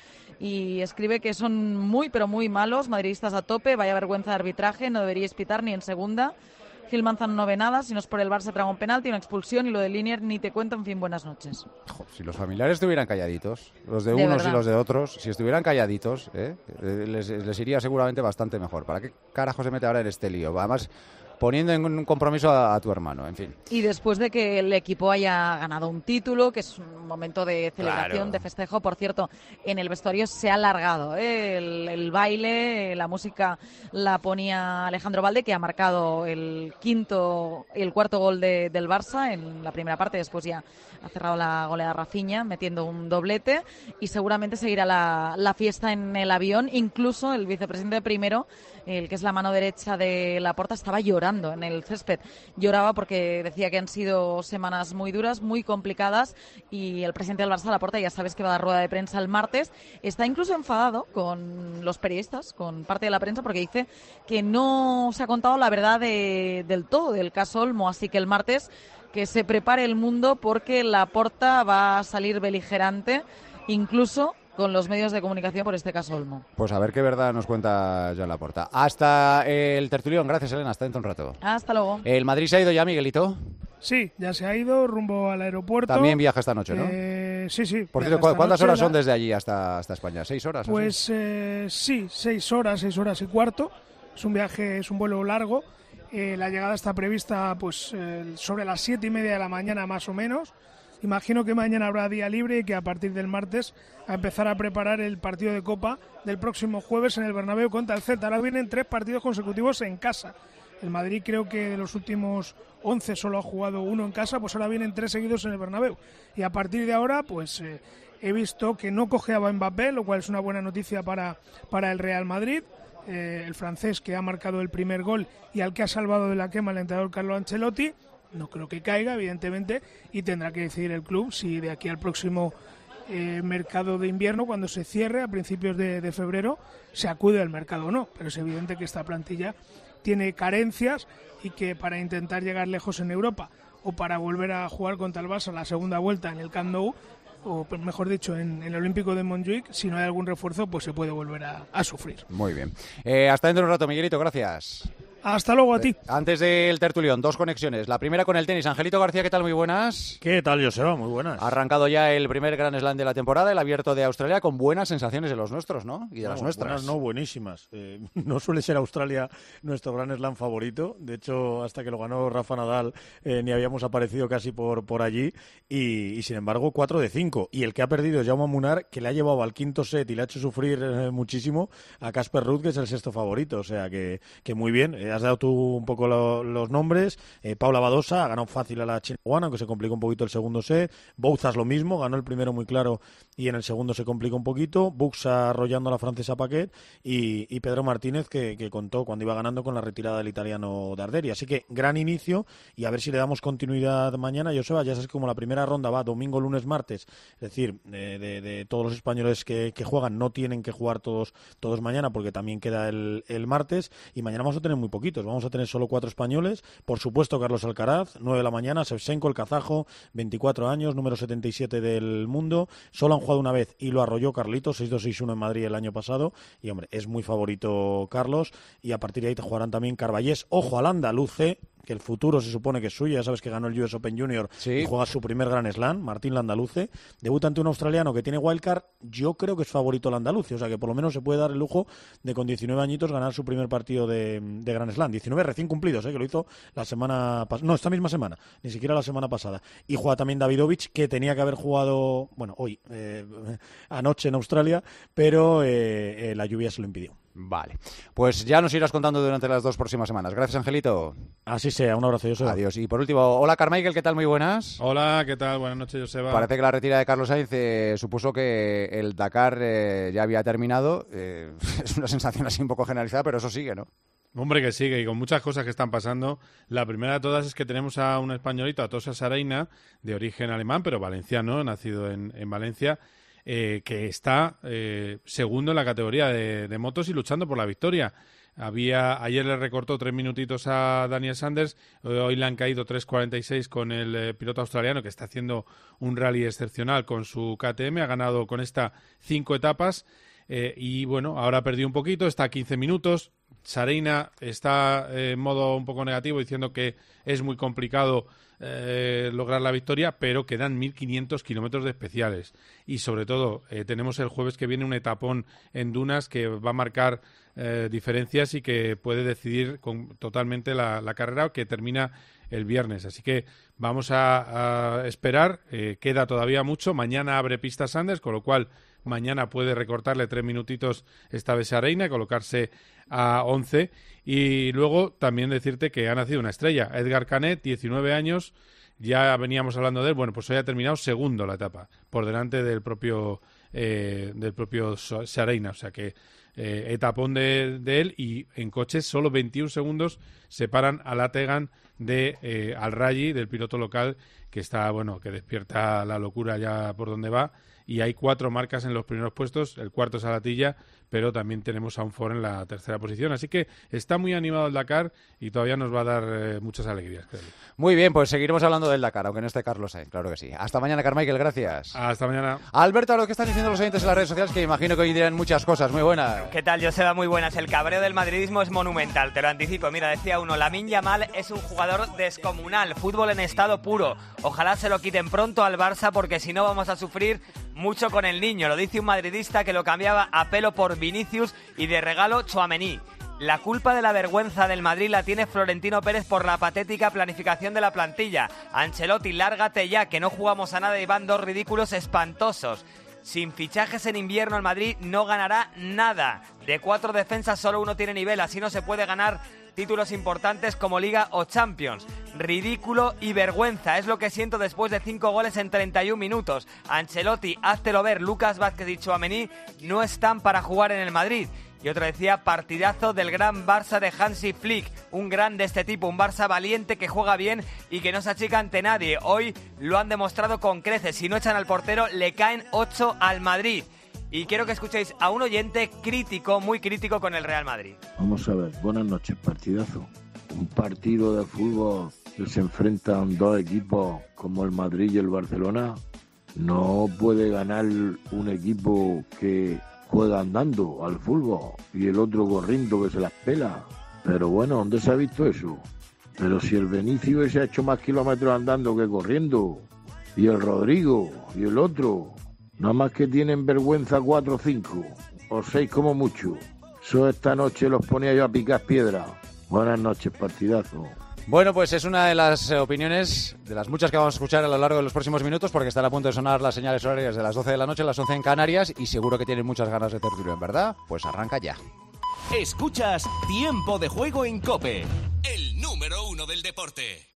y escribe que son muy pero muy malos, madridistas a tope, vaya vergüenza de arbitraje, no deberíais pitar ni en segunda. Gil Manzano no ve nada, si no es por el Barça traga un penalti, una expulsión, y lo de Linier ni te cuento. En fin, buenas noches. Jo, si los familiares estuvieran calladitos, los de, de unos verdad. y los de otros, si estuvieran calladitos, ¿eh? les, les iría seguramente bastante mejor. ¿Para qué carajo se mete ahora en este lío? Además, poniendo en un compromiso a, a tu hermano, en fin. Y después de que el equipo haya ganado un título, que es un momento de celebración, Claro. de festejo, por cierto, en el vestuario se ha alargado, ¿eh? el, el baile, la música la ponía Alejandro Valde, que ha marcado el quinto y el cuarto gol de, del Barça en la primera parte. Después ya ha cerrado la goleada Rafinha metiendo un doblete, y seguramente seguirá la, la fiesta en el avión. Incluso el vicepresidente primero, el que es la mano derecha de Laporta, estaba llorando en el césped. Lloraba porque decía que han sido semanas muy duras, muy complicadas, y el presidente del Barça, Laporta, ya sabes que va a dar rueda de prensa el martes. Está incluso enfadado con los periodistas, con parte de la prensa, porque dice que no se ha contado la verdad de, del todo del caso Olmo, así que el martes que se prepare el mundo, porque Laporta va a salir beligerante, incluso con los medios de comunicación, por este caso Olmo. Pues a ver qué verdad nos cuenta Joan Laporta. Hasta el tertulión. Gracias, Elena. Hasta dentro de un rato. Hasta luego. ¿El Madrid se ha ido ya, Miguelito? Sí, ya se ha ido rumbo al aeropuerto. También viaja esta noche, ¿no? Eh, sí, sí. Por viaja cierto, esta ¿cuántas noche. horas La- son desde allí hasta, hasta España? ¿Seis horas? o así? Pues eh, sí, seis horas, seis horas y cuarto. Es un viaje, es un vuelo largo. Eh, la llegada está prevista pues eh, sobre las siete y media de la mañana más o menos. Imagino que mañana habrá día libre y que a partir del martes a empezar a preparar el partido de Copa del próximo jueves en el Bernabéu contra el Celta. Ahora vienen tres partidos consecutivos en casa. El Madrid creo que de los últimos once solo ha jugado uno en casa, pues ahora vienen tres seguidos en el Bernabéu. Y a partir de ahora, pues eh, he visto que no cojeaba Mbappé, lo cual es una buena noticia para, para el Real Madrid. Eh, el francés, que ha marcado el primer gol y al que ha salvado de la quema el entrenador Carlo Ancelotti, no creo que caiga, evidentemente, y tendrá que decidir el club si de aquí al próximo eh, mercado de invierno, cuando se cierre a principios de, de febrero, se acude al mercado o no. Pero es evidente que esta plantilla tiene carencias y que para intentar llegar lejos en Europa o para volver a jugar contra el Barça la segunda vuelta en el Camp Nou, o mejor dicho, en, en el Olímpico de Montjuic, si no hay algún refuerzo, pues se puede volver a, a sufrir. Muy bien. Eh, hasta dentro de un rato, Miguelito. Gracias. Hasta luego a ti. Antes del tertulión, dos conexiones. La primera con el tenis. Angelito García, ¿qué tal? Muy buenas. ¿Qué tal, Joseba? Muy buenas. Ha arrancado ya el primer Grand Slam de la temporada, el Abierto de Australia, con buenas sensaciones de los nuestros, ¿no? Y de No, las nuestras. buenas, no, buenísimas. Eh, no suele ser Australia nuestro Grand Slam favorito. De hecho, hasta que lo ganó Rafa Nadal, eh, ni habíamos aparecido casi por, por allí. Y, y, sin embargo, cuatro de cinco. Y el que ha perdido es Jaume Munar, que le ha llevado al quinto set y le ha hecho sufrir eh, muchísimo a Casper Ruud, que es el sexto favorito. O sea, que, que muy bien. Eh, has dado tú un poco lo, los nombres. Eh, Paula Badosa ha ganado fácil a la China One, aunque se complicó un poquito el segundo set. Bouzas lo mismo, ganó el primero muy claro y en el segundo se complicó un poquito. Buxa arrollando a la francesa Paquet y, y Pedro Martínez, que, que contó cuando iba ganando con la retirada del italiano Darderi. Así que gran inicio, y a ver si le damos continuidad mañana. Joseba, ya sabes que como la primera ronda va domingo, lunes, martes, es decir, de, de, de todos los españoles que, que juegan no tienen que jugar todos, todos mañana, porque también queda el, el martes, y mañana vamos a tener muy poquitos. Vamos a tener solo cuatro españoles, por supuesto Carlos Alcaraz, nueve de la mañana, Shevchenko, el kazajo, veinticuatro años, número setenta y siete del mundo, solo han jugado una vez y lo arrolló Carlitos, seis dos seis uno en Madrid el año pasado, y hombre, es muy favorito Carlos, y a partir de ahí te jugarán también Carballés, ojo al andaluce, que el futuro se supone que es suyo, ya sabes que ganó el U S Open Junior sí. y juega su primer Grand Slam, Martín Landaluce, debuta ante un australiano que tiene wildcard, yo creo que es favorito Landaluce, o sea que por lo menos se puede dar el lujo de con diecinueve añitos ganar su primer partido de, de Grand Slam, diecinueve recién cumplidos, ¿eh? Que lo hizo la semana pasada, no, esta misma semana, ni siquiera la semana pasada, y juega también Davidovich, que tenía que haber jugado, bueno, hoy, eh, anoche en Australia, pero eh, eh, la lluvia se lo impidió. Vale. Pues ya nos irás contando durante las dos próximas semanas. Gracias, Angelito. Así sea, un abrazo, Joseba. Adiós. Y por último, hola, Carmichael, ¿qué tal? Muy buenas. Hola, ¿qué tal? Buenas noches, Joseba. Parece que la retirada de Carlos Sainz eh, supuso que el Dakar eh, ya había terminado. Eh, es una sensación así un poco generalizada, pero eso sigue, ¿no? Hombre, que sigue, y con muchas cosas que están pasando. La primera de todas es que tenemos a un españolito, a Tosa Sareina, de origen alemán, pero valenciano, nacido en, en Valencia, eh, que está eh, segundo en la categoría de, de motos y luchando por la victoria. Había Ayer le recortó tres minutitos a Daniel Sanders, hoy le han caído tres cuarenta y seis con el eh, piloto australiano, que está haciendo un rally excepcional con su K T M, ha ganado con esta cinco etapas. Eh, y bueno, ahora ha perdido un poquito, está a quince minutos. Sareina está eh, en modo un poco negativo, diciendo que es muy complicado eh, lograr la victoria, pero quedan mil quinientos kilómetros de especiales. Y sobre todo, eh, tenemos el jueves que viene un etapón en dunas que va a marcar eh, diferencias y que puede decidir con, totalmente la, la carrera, que termina el viernes. Así que vamos a, a esperar, eh, queda todavía mucho. Mañana abre pista Sanders, con lo cual mañana puede recortarle tres minutitos esta vez a Reina y colocarse a once. Y luego también decirte que ha nacido una estrella, Edgar Canet, diecinueve años, ya veníamos hablando de él. Bueno, pues hoy ha terminado segundo la etapa, por delante del propio eh, del propio Sareina, o sea que eh, etapón de, de él, y en coches solo veintiún segundos separan a Lategan de eh, Al Rayyi, del piloto local, que está, bueno, que despierta la locura ya por donde va. Y hay cuatro marcas en los primeros puestos, el cuarto es Alatilla, pero también tenemos a un Ford en la tercera posición. Así que está muy animado el Dakar y todavía nos va a dar eh, muchas alegrías, creo. Muy bien, pues seguiremos hablando del Dakar, aunque no esté Carlos Sainz, claro que sí. Hasta mañana, Carmichael, gracias. Hasta mañana. Alberto, a lo que están diciendo los oyentes en las redes sociales, que imagino que hoy dirán muchas cosas. Muy buenas. ¿Qué tal, Joseba? Muy buenas. El cabreo del madridismo es monumental, te lo anticipo. Mira, decía uno, Lamine Yamal es un jugador descomunal, fútbol en estado puro. Ojalá se lo quiten pronto al Barça, porque si no vamos a sufrir mucho con el niño. Lo dice un madridista que lo cambiaba a pelo por Vinicius y de regalo Tchouaméni. La culpa de la vergüenza del Madrid la tiene Florentino Pérez por la patética planificación de la plantilla. Ancelotti, lárgate ya, que no jugamos a nada y van dos ridículos espantosos. Sin fichajes en invierno el Madrid no ganará nada. De cuatro defensas solo uno tiene nivel, así no se puede ganar títulos importantes como Liga o Champions. Ridículo y vergüenza, es lo que siento después de cinco goles en treinta y un minutos. Ancelotti, háztelo ver, Lucas Vázquez y Tchouaméni no están para jugar en el Madrid. Y otro decía, partidazo del gran Barça de Hansi Flick, un gran de este tipo, un Barça valiente que juega bien y que no se achica ante nadie. Hoy lo han demostrado con creces, si no echan al portero le caen ocho al Madrid. Y quiero que escuchéis a un oyente crítico, muy crítico con el Real Madrid. Vamos a ver, buenas noches, partidazo. Un partido de fútbol que se enfrentan dos equipos como el Madrid y el Barcelona. No puede ganar un equipo que juega andando al fútbol y el otro corriendo que se las pela. Pero bueno, ¿dónde se ha visto eso? Pero si el Benicio ese ha hecho más kilómetros andando que corriendo, y el Rodrigo y el otro, nada más que tienen vergüenza cuatro o cinco, o seis como mucho. Eso esta noche los ponía yo a picar piedra. Buenas noches, partidazo. Bueno, pues es una de las eh, opiniones, de las muchas que vamos a escuchar a lo largo de los próximos minutos, porque están a punto de sonar las señales horarias de las doce de la noche, las once en Canarias, y seguro que tienen muchas ganas de tertulia, ¿en verdad? Pues arranca ya. Escuchas Tiempo de Juego en COPE, el número uno del deporte.